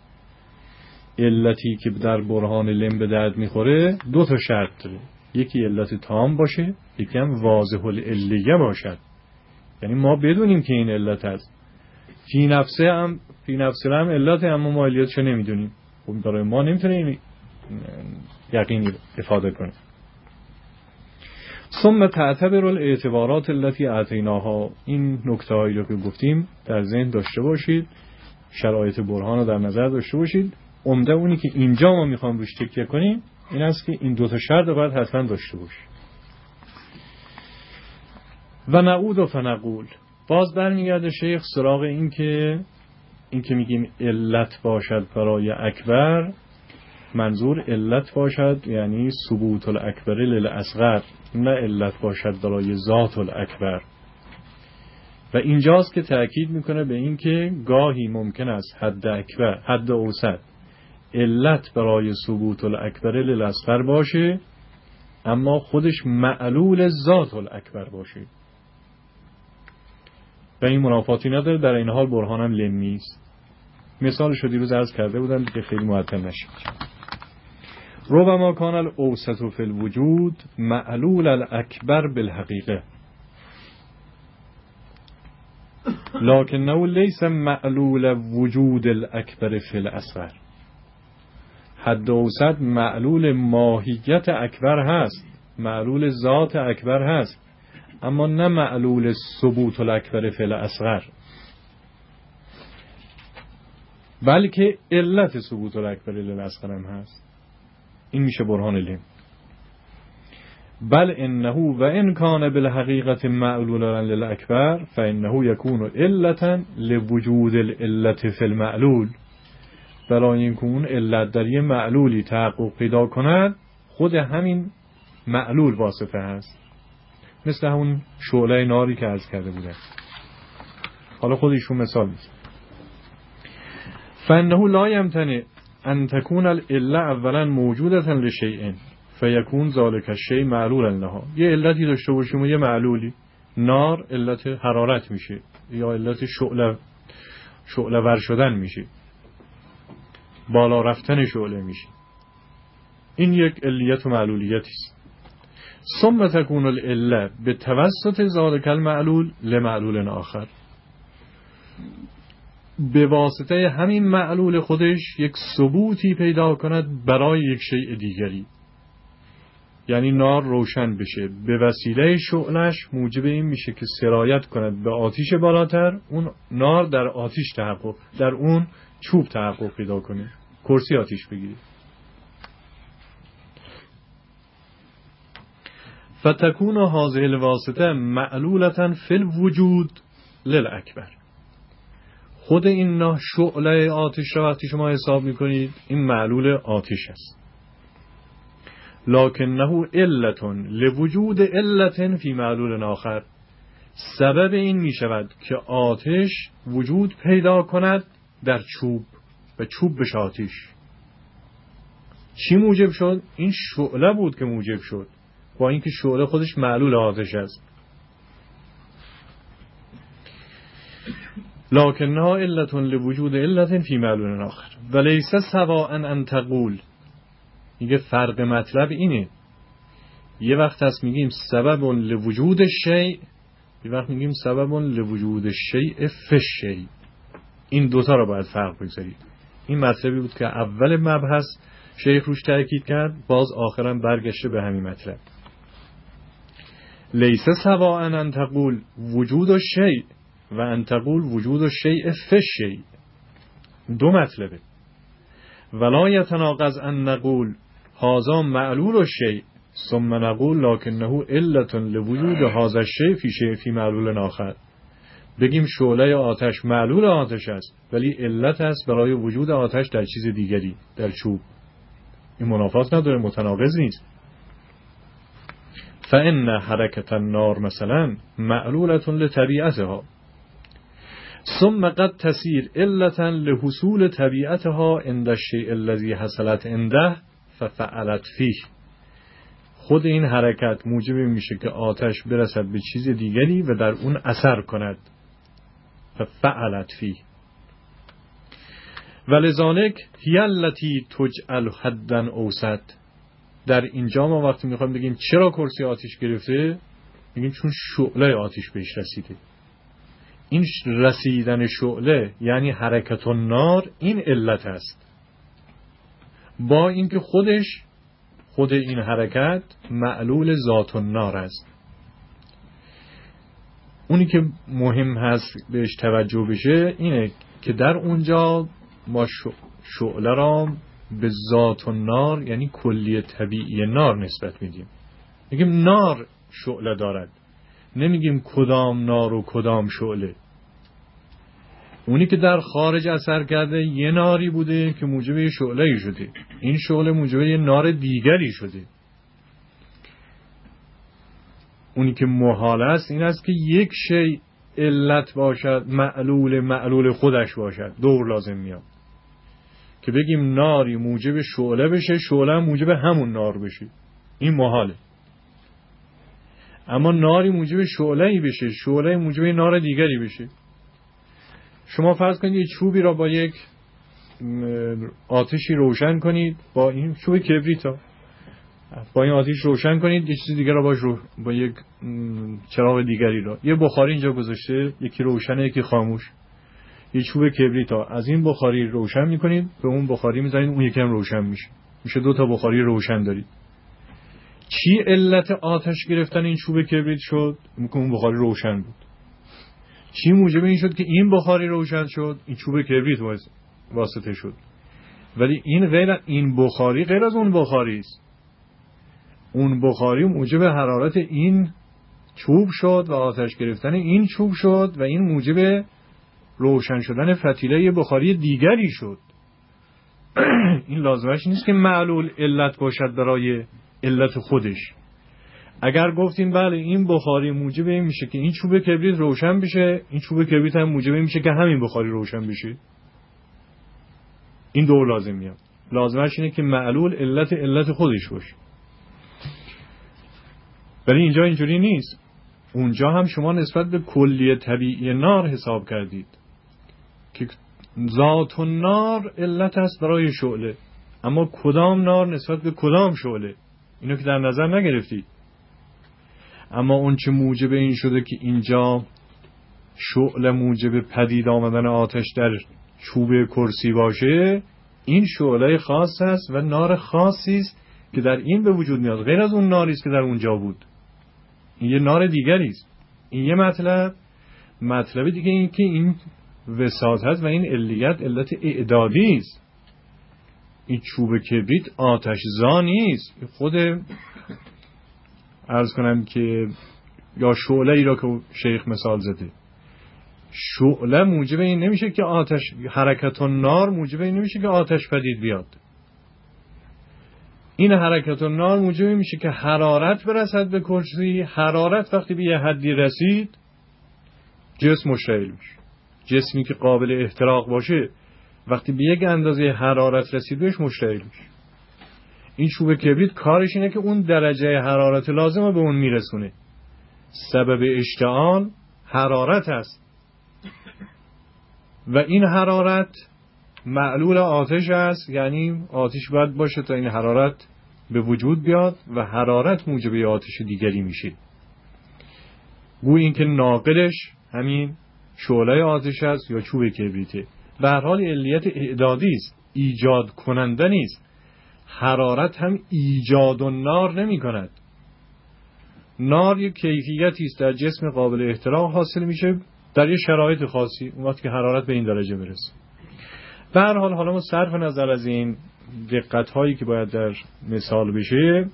علتی که در برهان لم به درد میخوره دو تا شرط داره، یکی علت تام باشه، یکی هم واضح العلیه باشد. یعنی ما بدونیم که این علت هست، فی نفسه هم فی نفسه هم علت، اما ما علیتش نمیدونیم. خب برای ما نمیتونه این یقینی افاده کنه. ثم تعتبر الاعتبارات التي اعطیناها. این نکته هایی رو که گفتیم در ذهن داشته باشید، شرایط برهان رو در نظر داشته باشید. عمده اونی که اینجا ما میخوام روش تکیه کنیم این است که این دو تا شرط رو باید حتما داشته باشید. و نعود و فنقول. باز برمیگرده شیخ سراغ این که این که میگیم علت باشد برای اکبر، منظور علت باشد یعنی ثبوت الاکبر للاصغر، نه علت باشد برای ذات الاکبر. و اینجاست که تأکید میکنه به این که گاهی ممکن است حد اکبر، حد اوسط علت برای ثبوت الاکبر للاصغر باشه، اما خودش معلول ذات الاکبر باشه و این منافاتی نداره. در این حال برهانم لمی است. مثالش رو دیروز عرض کرده بودم که خیلی معطل نشید. ربما کان الاوسط فی الوجود معلول الاکبر بالحقیقه لکنه لیس معلول وجود الاکبر فی الاصغر. حد اوسط معلول ماهیت اکبر هست، معلول ذات اکبر هست، اما نه معلول ثبوت الاکبر فی الاصغر، بلکه علت ثبوت الاکبر للاصغر هم هست. این میشه برهان لم. بل انه و ان کان بالحقیقت معلولا للاکبر فانه یکون علتا لوجود العلت فی المعلول. برای اینکه اون علت در یه معلولی تحقق پیدا کند، خود همین معلول واسطه هست. مثل همون شعله ناری که عرض کرده بوده. حالا خودشون مثال میزن. فانه لا یمتنع ان تكون العله اولا موجوده لشیء فیکون ذلک الشیء معلولا لها. یه علتی داشته باشیم و یه معلولی، نار علت حرارت میشه یا علت شعله شعله ور شدن میشه، بالا رفتن شعله میشه. این یک علیت و معلولیتی است. ثم تكون العله بتوسط ذلک المعلول لمعلول آخر. به واسطه همین معلول خودش یک ثبوتی پیدا کند برای یک شیء دیگری. یعنی نار روشن بشه، به وسیله شعلش موجب این میشه که سرایت کند به آتش بالاتر، اون نار در آتش تحقق، در اون چوب تحقق پیدا کنه، کرسی آتش بگیره. فتكون هذه الواسطه معلولة فی الوجود للاکبر. خود این شعله آتش را وقتی شما حساب میکنید این معلول آتش است. لکنه علت لوجود علت فی معلول آخر. سبب این می شود که آتش وجود پیدا کند در چوب و چوب بشه آتش. چی موجب شد؟ این شعله بود که موجب شد، با اینکه شعله خودش معلول آتش است. لکنها علت لوجود علت فی معلول آخر ولیس سواء ان تقول. میگه فرق مطلب اینه، یه وقت هست میگیم سبب لوجود شیء، یه وقت میگیم سبب لوجود شیء فی الشیء. این دوتا رو باید فرق بگذارید. این مطلبی بود که اول مبحث شیخ روش تاکید کرد، باز آخرا برگشته به همین مطلب. لیس سواء ان تقول وجود الشیء و ان تقول وجود الشیء فی الشیء. دو مطلبه. ولا یتناقض ان نقول هذا معلول الشیء ثم نقول لکنه علت لوجود هذا الشیء فی شیء فی معلول آخر. بگیم شعله آتش معلول آتش است ولی علت است برای وجود آتش در چیز دیگری، در چوب. این منافات نداره، متناقض نیست. فإن حرکت النار مثلا معلولة لطبیعتها ثم قد تسیر علتا لحصول طبیعتها عند الشیء الذی حصلت عنده ففعلت فیه. خود این حرکت موجب میشه که آتش برسد به چیز دیگری و در اون اثر کند. ففعلت فیه ولذالک هی التی تجعل حدا اوسط. در اینجا ما وقتی میخوایم بگیم چرا کرسی آتش گرفته، میگیم چون شعله آتش بهش رسیده. این رسیدن شعله یعنی حرکت النار، این علت است، با اینکه خودش خود این حرکت معلول ذات النار است. اونی که مهم هست بهش توجه بشه اینه که در اونجا ما شعله را به ذات النار یعنی کلی طبیعی نار نسبت میدیم. میگیم نار شعله دارد، نمیگیم کدام نار و کدام شعله. اونی که در خارج اثر کرده یه ناری بوده که موجب یه شعله‌ای شده، این شعله موجب یه نار دیگری شده. اونی که محال است این است که یک شی علت باشد معلول معلول خودش باشد. دور لازم میاد که بگیم ناری موجب شعله بشه، شعله موجب همون نار بشه، این محاله. اما ناری موجب شعله‌ای بشه، شعله موجب نار دیگری بشه. شما فرض کنید یک چوبی را با یک آتشی روشن کنید، با این چوب کبریت ها با این آتش روشن کنید، یه چیز دیگر را باش رو با یک چراغ دیگری را، یه بخاری اینجا گذاشته، یکی روشنه یکی خاموش، یه چوب کبریت ها از این بخاری روشن میکنید، به اون بخاری میزنید، اون یکی هم روشن میشه، میشه دو تا بخاری روشن دارید. چی علت آتش گرفتن این چوب کبریت شد؟ میگه اون بخاری روشن بود. چی موجب این شد که این بخاری روشن شد؟ این چوب کبریت واسطه شد. ولی این غیر این بخاری غیر از اون بخاری است. اون بخاری موجب حرارت این چوب شد و آتش گرفتن این چوب شد و این موجب روشن شدن فتیله بخاری دیگری شد. این لازمش نیست که معلول علت باشد برای علت خودش. اگر گفتیم بله این بخاری موجب این میشه که این چوب کبریت روشن بشه، این چوب کبریت هم موجب این میشه که همین بخاری روشن بشه، این دو لازم میاد. لازمش اینه که معلول علت علت خودش باشه. ولی اینجا اینجوری نیست. اونجا هم شما نسبت به کلیه طبیعی نار حساب کردید که ذات النار علت است برای شعله، اما کدام نار نسبت به کدام شعله اینو که در نظر نگرفتید. اما اون چه موجب این شده که اینجا شعله موجب پدید آمدن آتش در چوب کرسی باشه، این شعله خاص است و نار خاصی است که در این به وجود میاد، غیر از اون ناری است که در اونجا بود. این یه نار دیگری است. این یه مطلب. مطلب دیگه این که این وساطت و این علیت علت اعدادی است. این چوب کبریت آتش زا نیست. خود عرض کنم که یا شعله ای را که شیخ مثال زده، شعله موجب این نمیشه که آتش حرکت النار موجب این نمیشه که آتش پدید بیاد. این حرکت النار موجب این میشه که حرارت برسد به کرسی. حرارت وقتی به یه حدی رسید جسم مشتعل میشه. جسمی که قابل احتراق باشه وقتی به یک اندازه حرارت رسید بهش مشتعل میشه. این چوب کبریت کارش اینه که اون درجه حرارت لازم رو به اون میرسونه. سبب اشتعال حرارت است و این حرارت معلول آتش است، یعنی آتش باید باشه تا این حرارت به وجود بیاد و حرارت موجب آتش دیگری میشه. گویا این که ناقلش همین شعله آتش است یا چوب کبریته. به هر حال علیت اعدادی است، ایجاد کننده نیست. حرارت هم ایجاد النار نمی کند. نار یک کیفیتی است در جسم قابل احتراق حاصل میشه در یه شرایط خاصی، اون وقت که حرارت به این درجه برسه. به هر حال حالا ما صرف نظر از این دقت هایی که باید در مثال بشه،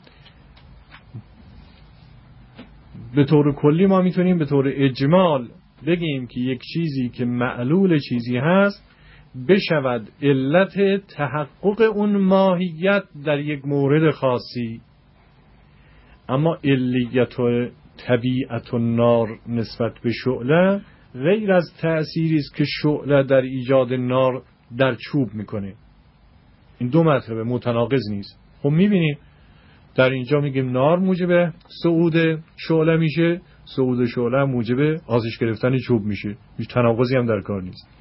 به طور کلی ما میتونیم به طور اجمال بگیم که یک چیزی که معلول چیزی هست بشود علت تحقق اون ماهیت در یک مورد خاصی، اما علیت و طبیعت النار نسبت به شعله غیر از تأثیری است که شعله در ایجاد نار در چوب میکنه. این دو مطلب متناقض نیست. خب میبینیم در اینجا میگیم نار موجب صعود شعله میشه، صعود شعله موجب آتش گرفتن چوب میشه. هیچ تناقضی هم در کار نیست.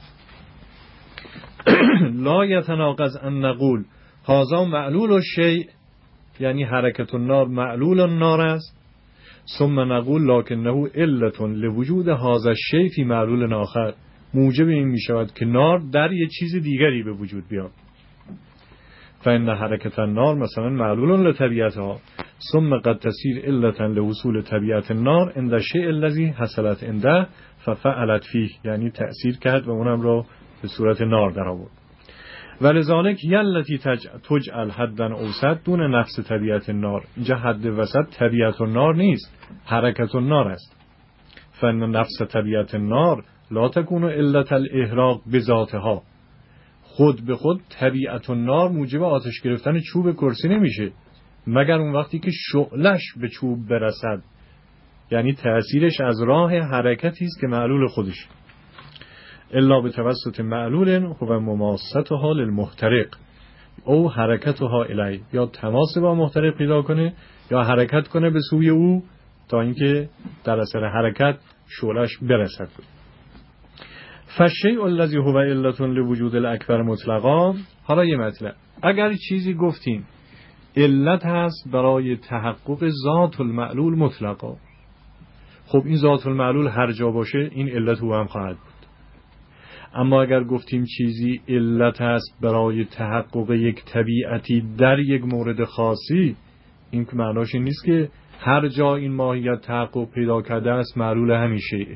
لا یتناقض ان نقول هذا معلول الشیء، یعنی حرکت النار معلول النار است، ثم نقول لکنه علت لوجود هذا الشیء فی معلول آخر، موجب این میشود که نار در یه چیز دیگری به وجود بیاد. فإن حرکت النار مثلا معلول لطبیعتها ثم قد تصير علة لوصول طبیعت النار عند الشیء الذي حصلت عنده ففعلت فيه، یعنی تأثیر کرد و اونم رو به صورت نار در آورد. ولذلك یلتی تجعل حدا اوسط دون نفس طبیعت النار، اینجا حد وسط طبیعت النار نیست، حرکت النار است. فإن نفس طبیعت النار لا تكون علت الاحراق بذاتها، خود به خود طبیعت النار موجب آتش گرفتن چوب کرسی نمیشه مگر اون وقتی که شعلش به چوب برسد، یعنی تأثیرش از راه حرکتی است که معلول خودش. الا به توسط معلول هو مماستها للمحترق او حرکتها الی، یا تماس با محترق پیدا کنه یا حرکت کنه به سوی او تا اینکه در اثر حرکت شعلش برسد. فالشیء الذی هو علت لوجود الاکبر مطلقا. حالا یه مطلب، اگر چیزی گفتیم علت هست برای تحقق ذات المعلول مطلقا، خب این ذات المعلول هر جا باشه این علت او هم خواهد بود. اما اگر گفتیم چیزی علت هست برای تحقق یک طبیعتی در یک مورد خاصی، این که معناش این نیست که هر جا این ماهیت تحقق پیدا کرده است معلول همیشه.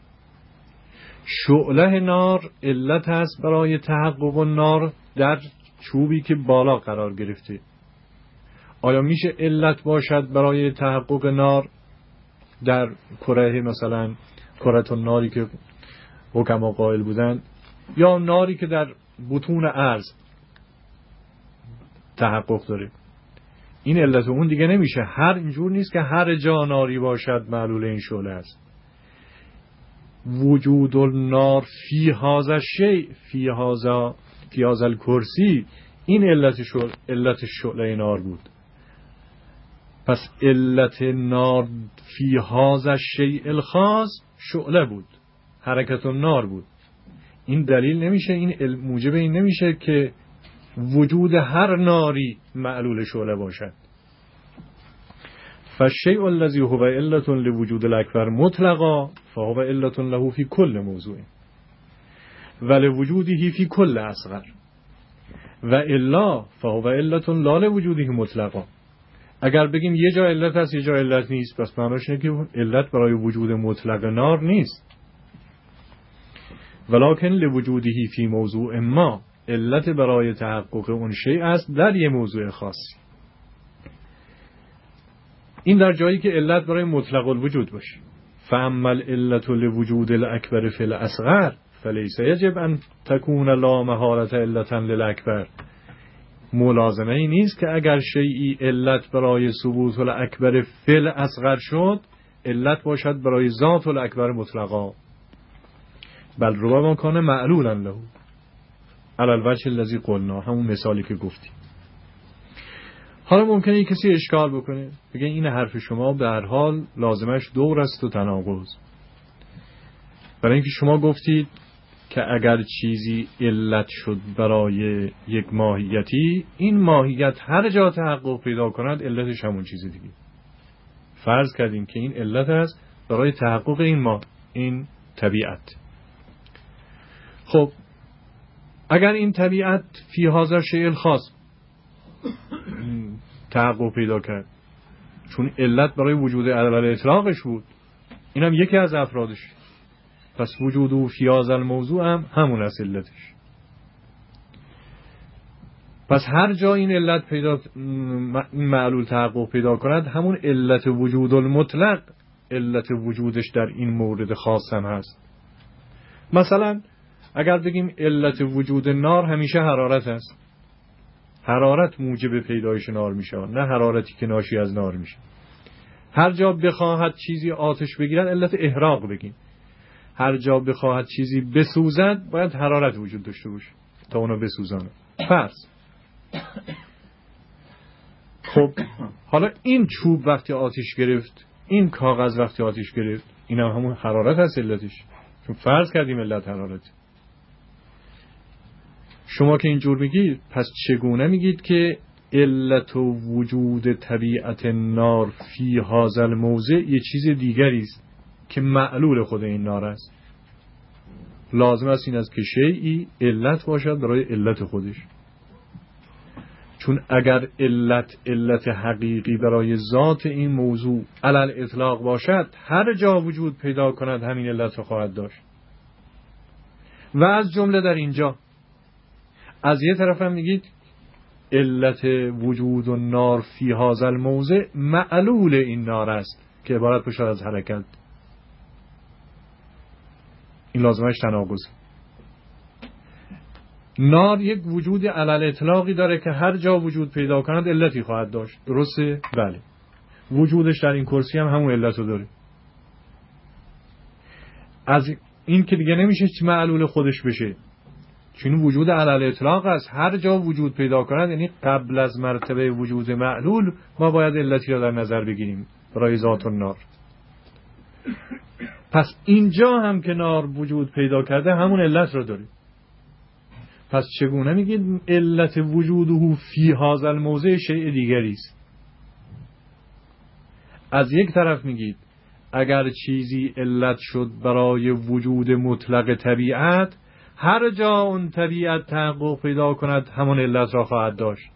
شعله نار علت هست برای تحقق نار در چوبی که بالا قرار گرفته. آیا میشه علت باشد برای تحقق نار در کره، مثلا کره ناری که حکما قائل بودند، یا ناری که در بطون ارض تحقق داره؟ این علت اون دیگه نمیشه. هر اینجور نیست که هر جا ناری باشد معلول این شعله است. وجود النار فی هذا الشیء فی هذا فی هذا الکرسی، این علت شعله علت شعله نار بود. پس علت نار فی هذا الشیء الخاص شعله بود، حرکت النار بود. این دلیل نمیشه، این موجب این نمیشه که وجود هر ناری معلول شعله باشد. فالشیء الذی هو علت لوجود الاکبر مطلقا فهو علت له فی کل موضوع ولوجوده فی کل اصغر و الا فهو علت لا لوجوده مطلقا. اگر بگیم یه جا علت هست یه جا علت نیست، پس معناش اینه که علت برای وجود مطلق نار نیست. ولکن لوجوده فی موضوع ما، علت برای تحقق اون شیء است در یه موضوع خاصی. این در جایی که علت برای مطلق الوجود باشه. فاما العلت لوجود الاکبر فی الاصغر فلیس یجب ان تکون لا محالة علتا للاکبر. ملازمه ای نیست که اگر شیئی علت برای ثبوت الاکبر فی الاصغر شد علت باشد برای ذات الاکبر مطلقا، بل ربما کان معلولا له علی الوجه الذی قلنا، همون مثالی که گفتیم. حالا ممکنه کسی اشکال بکنه بگه این حرف شما به هر حال لازمش دور است و تناقض، برای اینکه شما گفتید که اگر چیزی علت شد برای یک ماهیتی، این ماهیت هر جا تحقق پیدا کند علتش همون چیز دیگه. فرض کردیم که این علت است برای تحقق این ما این طبیعت. خب اگر این طبیعت فی هذا شیء خاص تحقق پیدا کرد، چون علت برای وجود علل اطلاقش بود، اینم یکی از افرادش، پس وجود و فی هذا الموضوع هم همون است علتش. پس هر جا این علت پیدا این معلول تحقق پیدا کند، همون علت وجود المطلق علت وجودش در این مورد خاص هم هست. مثلا اگر بگیم علت وجود نار همیشه حرارت است، حرارت موجب پیدایش نار میشه، نه حرارتی که ناشی از نار میشه. هر جا بخواهد چیزی آتش بگیرد علت احراق بگیم، هر جا بخواهد چیزی بسوزد باید حرارت وجود داشته باشه تا اونو بسوزانه. فرض خب حالا این چوب وقتی آتش گرفت، این کاغذ وقتی آتش گرفت، این هم همون حرارت هست علتش، چون فرض کردیم علت حرارت. شما که اینجور میگید، پس چگونه میگید که علت و وجود طبیعت نار فی هذا الموضع یه چیز دیگری است که معلول خود این نار است؟ لازم است این است که شیئی علت باشد برای علت خودش، چون اگر علت علت حقیقی برای ذات این موضوع علل اطلاق باشد، هر جا وجود پیدا کند همین علت را خواهد داشت. و از جمله در اینجا از یه طرف هم میگید علت وجود و نار فی هذا الموضع معلول این نار است که عبارت باشد از حرکت. این لازمش تناقض. نار یک وجود علل اطلاقی داره که هر جا وجود پیدا کند علتی خواهد داشت، درسته؟ بله. وجودش در این کرسی هم همون علت رو داره. از این که دیگه نمیشه معلول خودش بشه، چون وجود علل اطلاق است، هر جا وجود پیدا کند، یعنی قبل از مرتبه وجود معلول ما باید علتی را در نظر بگیریم برای ذات النار. پس اینجا هم که نار وجود پیدا کرده همون علت را داره. پس چگونه میگید علت وجوده فی هذا الموضع شیء دیگری است؟ از یک طرف میگید اگر چیزی علت شد برای وجود مطلق طبیعت، هر جا اون طبیعت تحقق پیدا کند همون علت را خواهد داشت.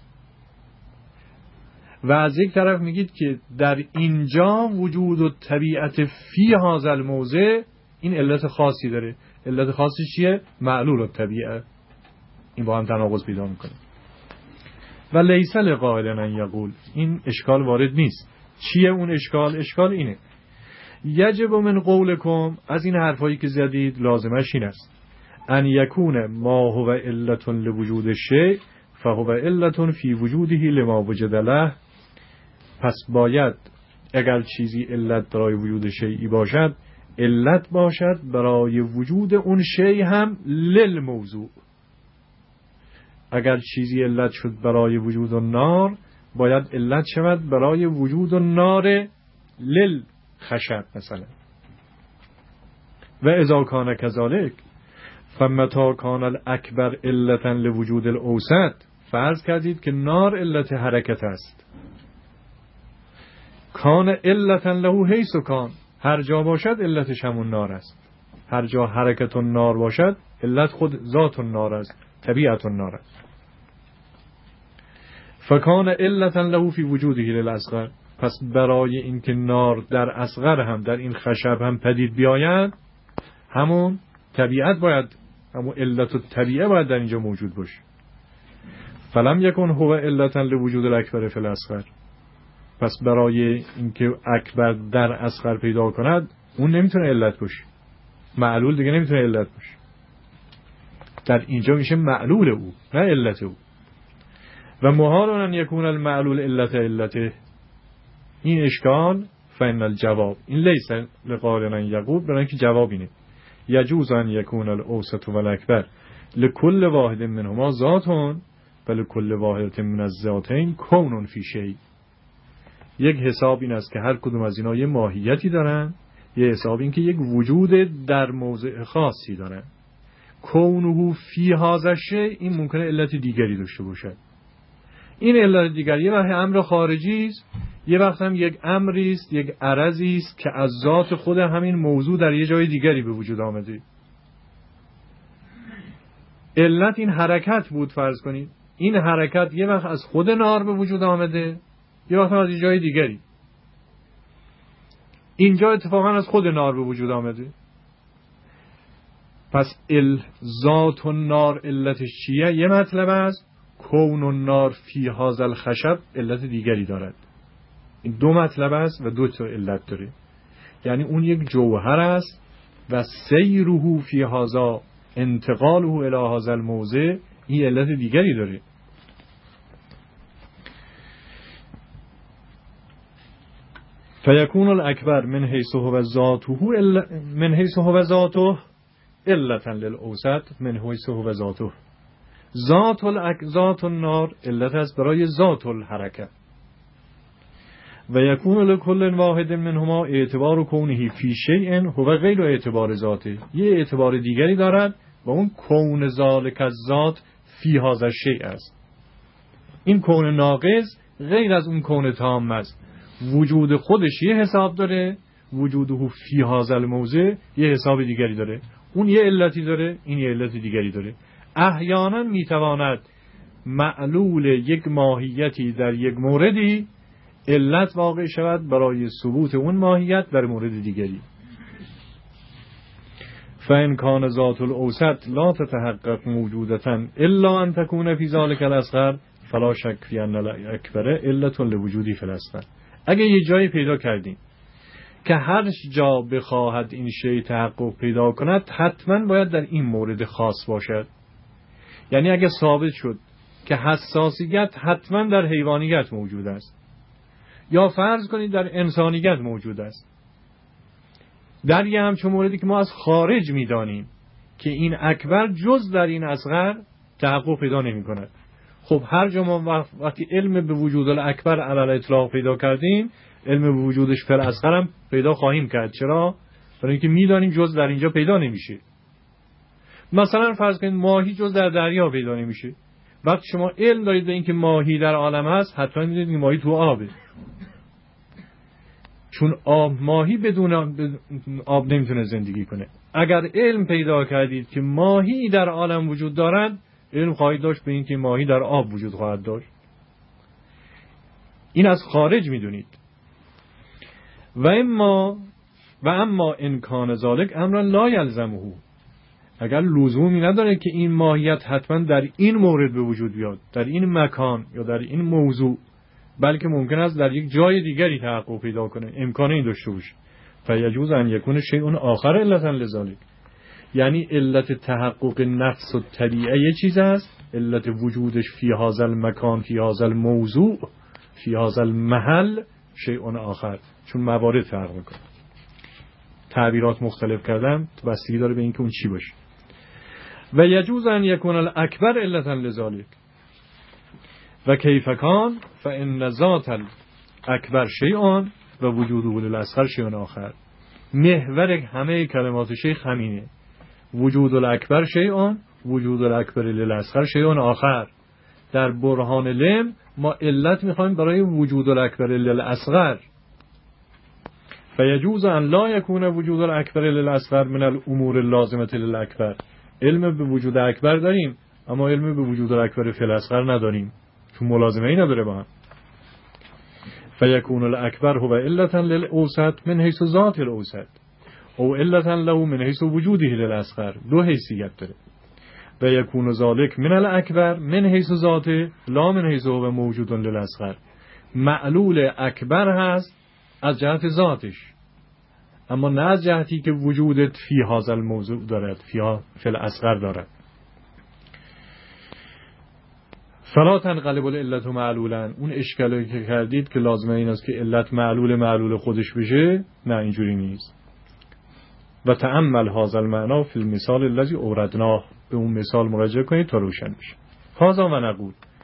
و از یک طرف میگید که در اینجا وجود و طبیعت فی هذا الموضع این علت خاصی داره. علت خاصی چیه؟ معلول الطبیعه. این با هم تناقض پیدا میکنه. و لیس لقائل ان یقول، این اشکال وارد نیست. چیه اون اشکال؟ اشکال اینه یجب من قولکم، از این حرفایی که زدید لازمش این است ان یکون ما هو علت لوجود الشیء فهو علت فی وجوده لما وجد له. پس باید اگر چیزی علت برای وجود شیئی باشد، علت باشد برای وجود اون شیء هم للموضوع. اگر چیزی علت شد برای وجود النار، باید علت شود برای وجود النار للخشب مثلا. و اذا کان کذالک فمتا کان الاکبر علتا لوجود الاوسط. فرض کردید که نار علت حرکت است، کان علتا له حیث کان، هر جا باشد علتش همون نار است. هر جا حرکت النار باشد علت خود ذات النار است، طبیعت النار است. فکان علتا له فی وجوده للاصغر، پس برای اینکه نار در اصغر هم در این خشب هم پدید بیاید، همون طبیعت باید، همون علت و طبیعه باید در اینجا موجود باشه. فلم یکن هو علتا لوجود الاکبر فی الاصغر، پس برای اینکه اکبر در اصغر پیدا کند، اون نمیتونه علت باشه، معلول دیگه نمیتونه علت باشه. در اینجا میشه معلول او نه علت او. و محال ان یکون المعلول علت علته. این اشکال فإن الجواب این لیس لقائل ان یقول، برای اینکه جواب اینه یجوز ان یکون الاوسط و الاکبر لكل واحد منهما ذاتون بل کل واحد من الذاتین کون فی شیء. یک حساب این است که هر کدوم از اینا یه ماهیتی دارن، یه حساب این که یک وجود در موضع خاصی دارن. کونه فی هذا الشیء این ممکنه علت دیگری داشته باشه. این علت دیگری یه وقت امر خارجی است، یه وقت هم یک امری است، یک عرضی است که از ذات خود همین موضوع در یه جای دیگری به وجود آمده. علت این حرکت بود فرض کنید. این حرکت یه وقت از خود نار به وجود آمده، یه وقت هم از یه جای دیگری. اینجا اتفاقا از خود نار به وجود آمده. پس ال ذات النار علتش چیه؟ یه مطلب است. کون النار فی هذا الخشب علت دیگری دارد. این دو مطلب است و دو تا علت داره. یعنی اون یک جوهر است و سیره فی هذا انتقاله الی هذا الموضع این علت دیگری داره. فیکون الاکبر من حیث هو ذاته من حیث هو ذاته علتا للاوسط من حیث هو ذاته. ذات الاک ذات النار علت است برای ذات الحرکه. و یکون لکل واحد منهما اعتبار کونه فی شیء هو غیر اعتبار ذاته. یه اعتبار دیگری دارد و اون کون ذالک الذات فی هذا الشیء است. این کون ناقص غیر از اون کون تام است. وجود خودش یه حساب داره، وجوده فی هذا الموضع یه حساب دیگری داره. اون یه علتی داره، این یه علت دیگری داره. احیانا میتواند معلول یک ماهیتی در یک موردی علت واقع شود برای ثبوت اون ماهیت در مورد دیگری. فإن کان ذات الاوسط لا تتحقق موجودة الا ان تكون في ذلك الاصغر فلا شك في ان الاکبر علت لوجودی فی الاصغر. اگه یه جایی پیدا کردیم که هر جا بخواهد این شی تحقق پیدا کند حتما باید در این مورد خاص باشد. یعنی اگه ثابت شد که حساسیت حتما در حیوانیت موجود است یا فرض کنید در انسانیت موجود است، در یه همچون موردی که ما از خارج میدانیم که این اکبر جز در این اصغر تحقق پیدا نمی کند. خب هر جا ما وقتی علم به وجود الاکبر علی الاطلاق پیدا کردیم، علم به وجودش فی الاصغر هم پیدا خواهیم کرد. چرا؟ برای اینکه میدانیم جز در اینجا پیدا نمیشه. مثلا فرض کنید ماهی جز در دریا پیدا نمیشه. وقتی شما علم دارید به اینکه ماهی در عالم هست، حتما میدونید که ماهی تو آبه. چون آب ماهی بدون آب نمیتونه زندگی کنه. اگر علم پیدا کردید که ماهی در عالم وجود دارد، علم خواهید داشت به اینکه ماهی در آب وجود خواهد داشت. این از خارج میدونید. و اما و اما امکان ذالک امرا لا یلزمه. اگر لزومی نداره که این ماهیت حتما در این مورد به وجود بیاد، در این مکان یا در این موضوع، بلکه ممکن است در یک جای دیگری تحقق پیدا کنه، امکان این داشته باشه. فیجوز ان یکون شیء آخر علتا لذالک. یعنی علت تحقق نفس و طبیعه یه چیز است، علت وجودش فی هذا المکان، فی هذا الموضوع، فی هذا المحل شیء آخر. چون موارد فرق میکنه. تعبیرات مختلف کردم، بستگی داره به اینکه اون چی باشه. و یجوز ان یکون الاکبر علتا لذالک. و کیف کان فان ذات الاکبر شیء و وجوده للاصغر شیء آخر. محور همه کلمات شیخ همینه. وجود الاکبر شیء، وجود الاکبر للاصغر شیء آخر. در برهان لم ما علت میخوایم برای وجود الاکبر للاصغر. فیجوز ان لا یکون وجود الاکبر للاصغر من الامور اللازمه للاکبر. علم به وجود اکبر داریم اما علم به وجود الاکبر فی الاصغر نداریم، چون ملازمه ای نداره با هم. فیکون الاکبر هو علتا للاوسط من حیث ذات الاوسط او علتا له من حیث وجوده للاصغر. دو حیثیت داره. و یکون ذالک من الاکبر من حیث ذاته لا من حیث هو موجود للاصغر. معلول اکبر هست از جهت ذاتش، اما نه از جهتی که وجودت فی هذا الموضوع دارد، فی فی الاصغر دارد. فلا تنقلب العلت معلولا. اون اشکالی که کردید که لازمه این است که علت معلول معلول خودش بشه، نه اینجوری نیست. و تأمل هذا المعنى فی المثال الذي اوردناه. به اون مثال مراجعه کنید تا روشن بشه. هذا و نقول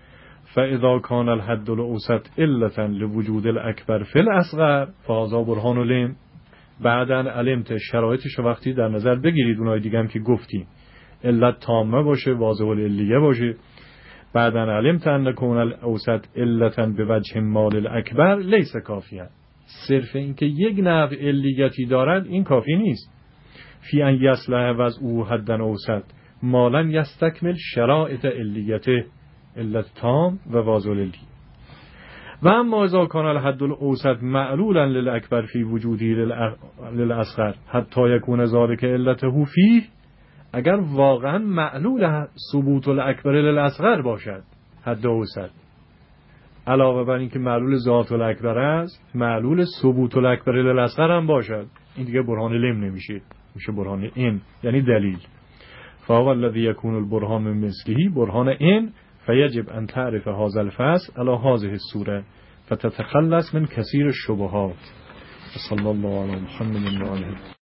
فاذا کان الحد الاوسط علتا لوجود الاکبر فی الاصغر فهذا برهان لم. بعدن علمت شرایطش وقتی در نظر بگیرید، اونای دیگه هم که گفتیم علت تامه باشه، واضح العلیه باشه. بعدن علمت ان کون الاوسط علتا بوجه مال الاکبر لیس کافیه. صرف این که یک نوع علیتی دارد این کافی نیست. فی ان یصلح وضعه حدا اوسط مالا یستکمل شرایط علیته، علت تام و واضح العلیه. و اما اذا کان الحد الاوسط معلولا للاکبر فی وجوده للاصغر حتی یکون ذلک علته فیه، اگر واقعا معلول ثبوت الاکبر للاصغر باشد حد اوسط، علاوه بر این که معلول ذات الاکبر است، معلول ثبوت الاکبر للاصغر هم باشد، این دیگه برهان لم نمیشه، میشه برهان این، یعنی دلیل. فهو الذی یکون البرهان من مثله برهان این، فیجب ان تعرف هذا الفصل على هذه الصوره فتتخلص من كثير الشبهات. صلی الله علی محمد و آله.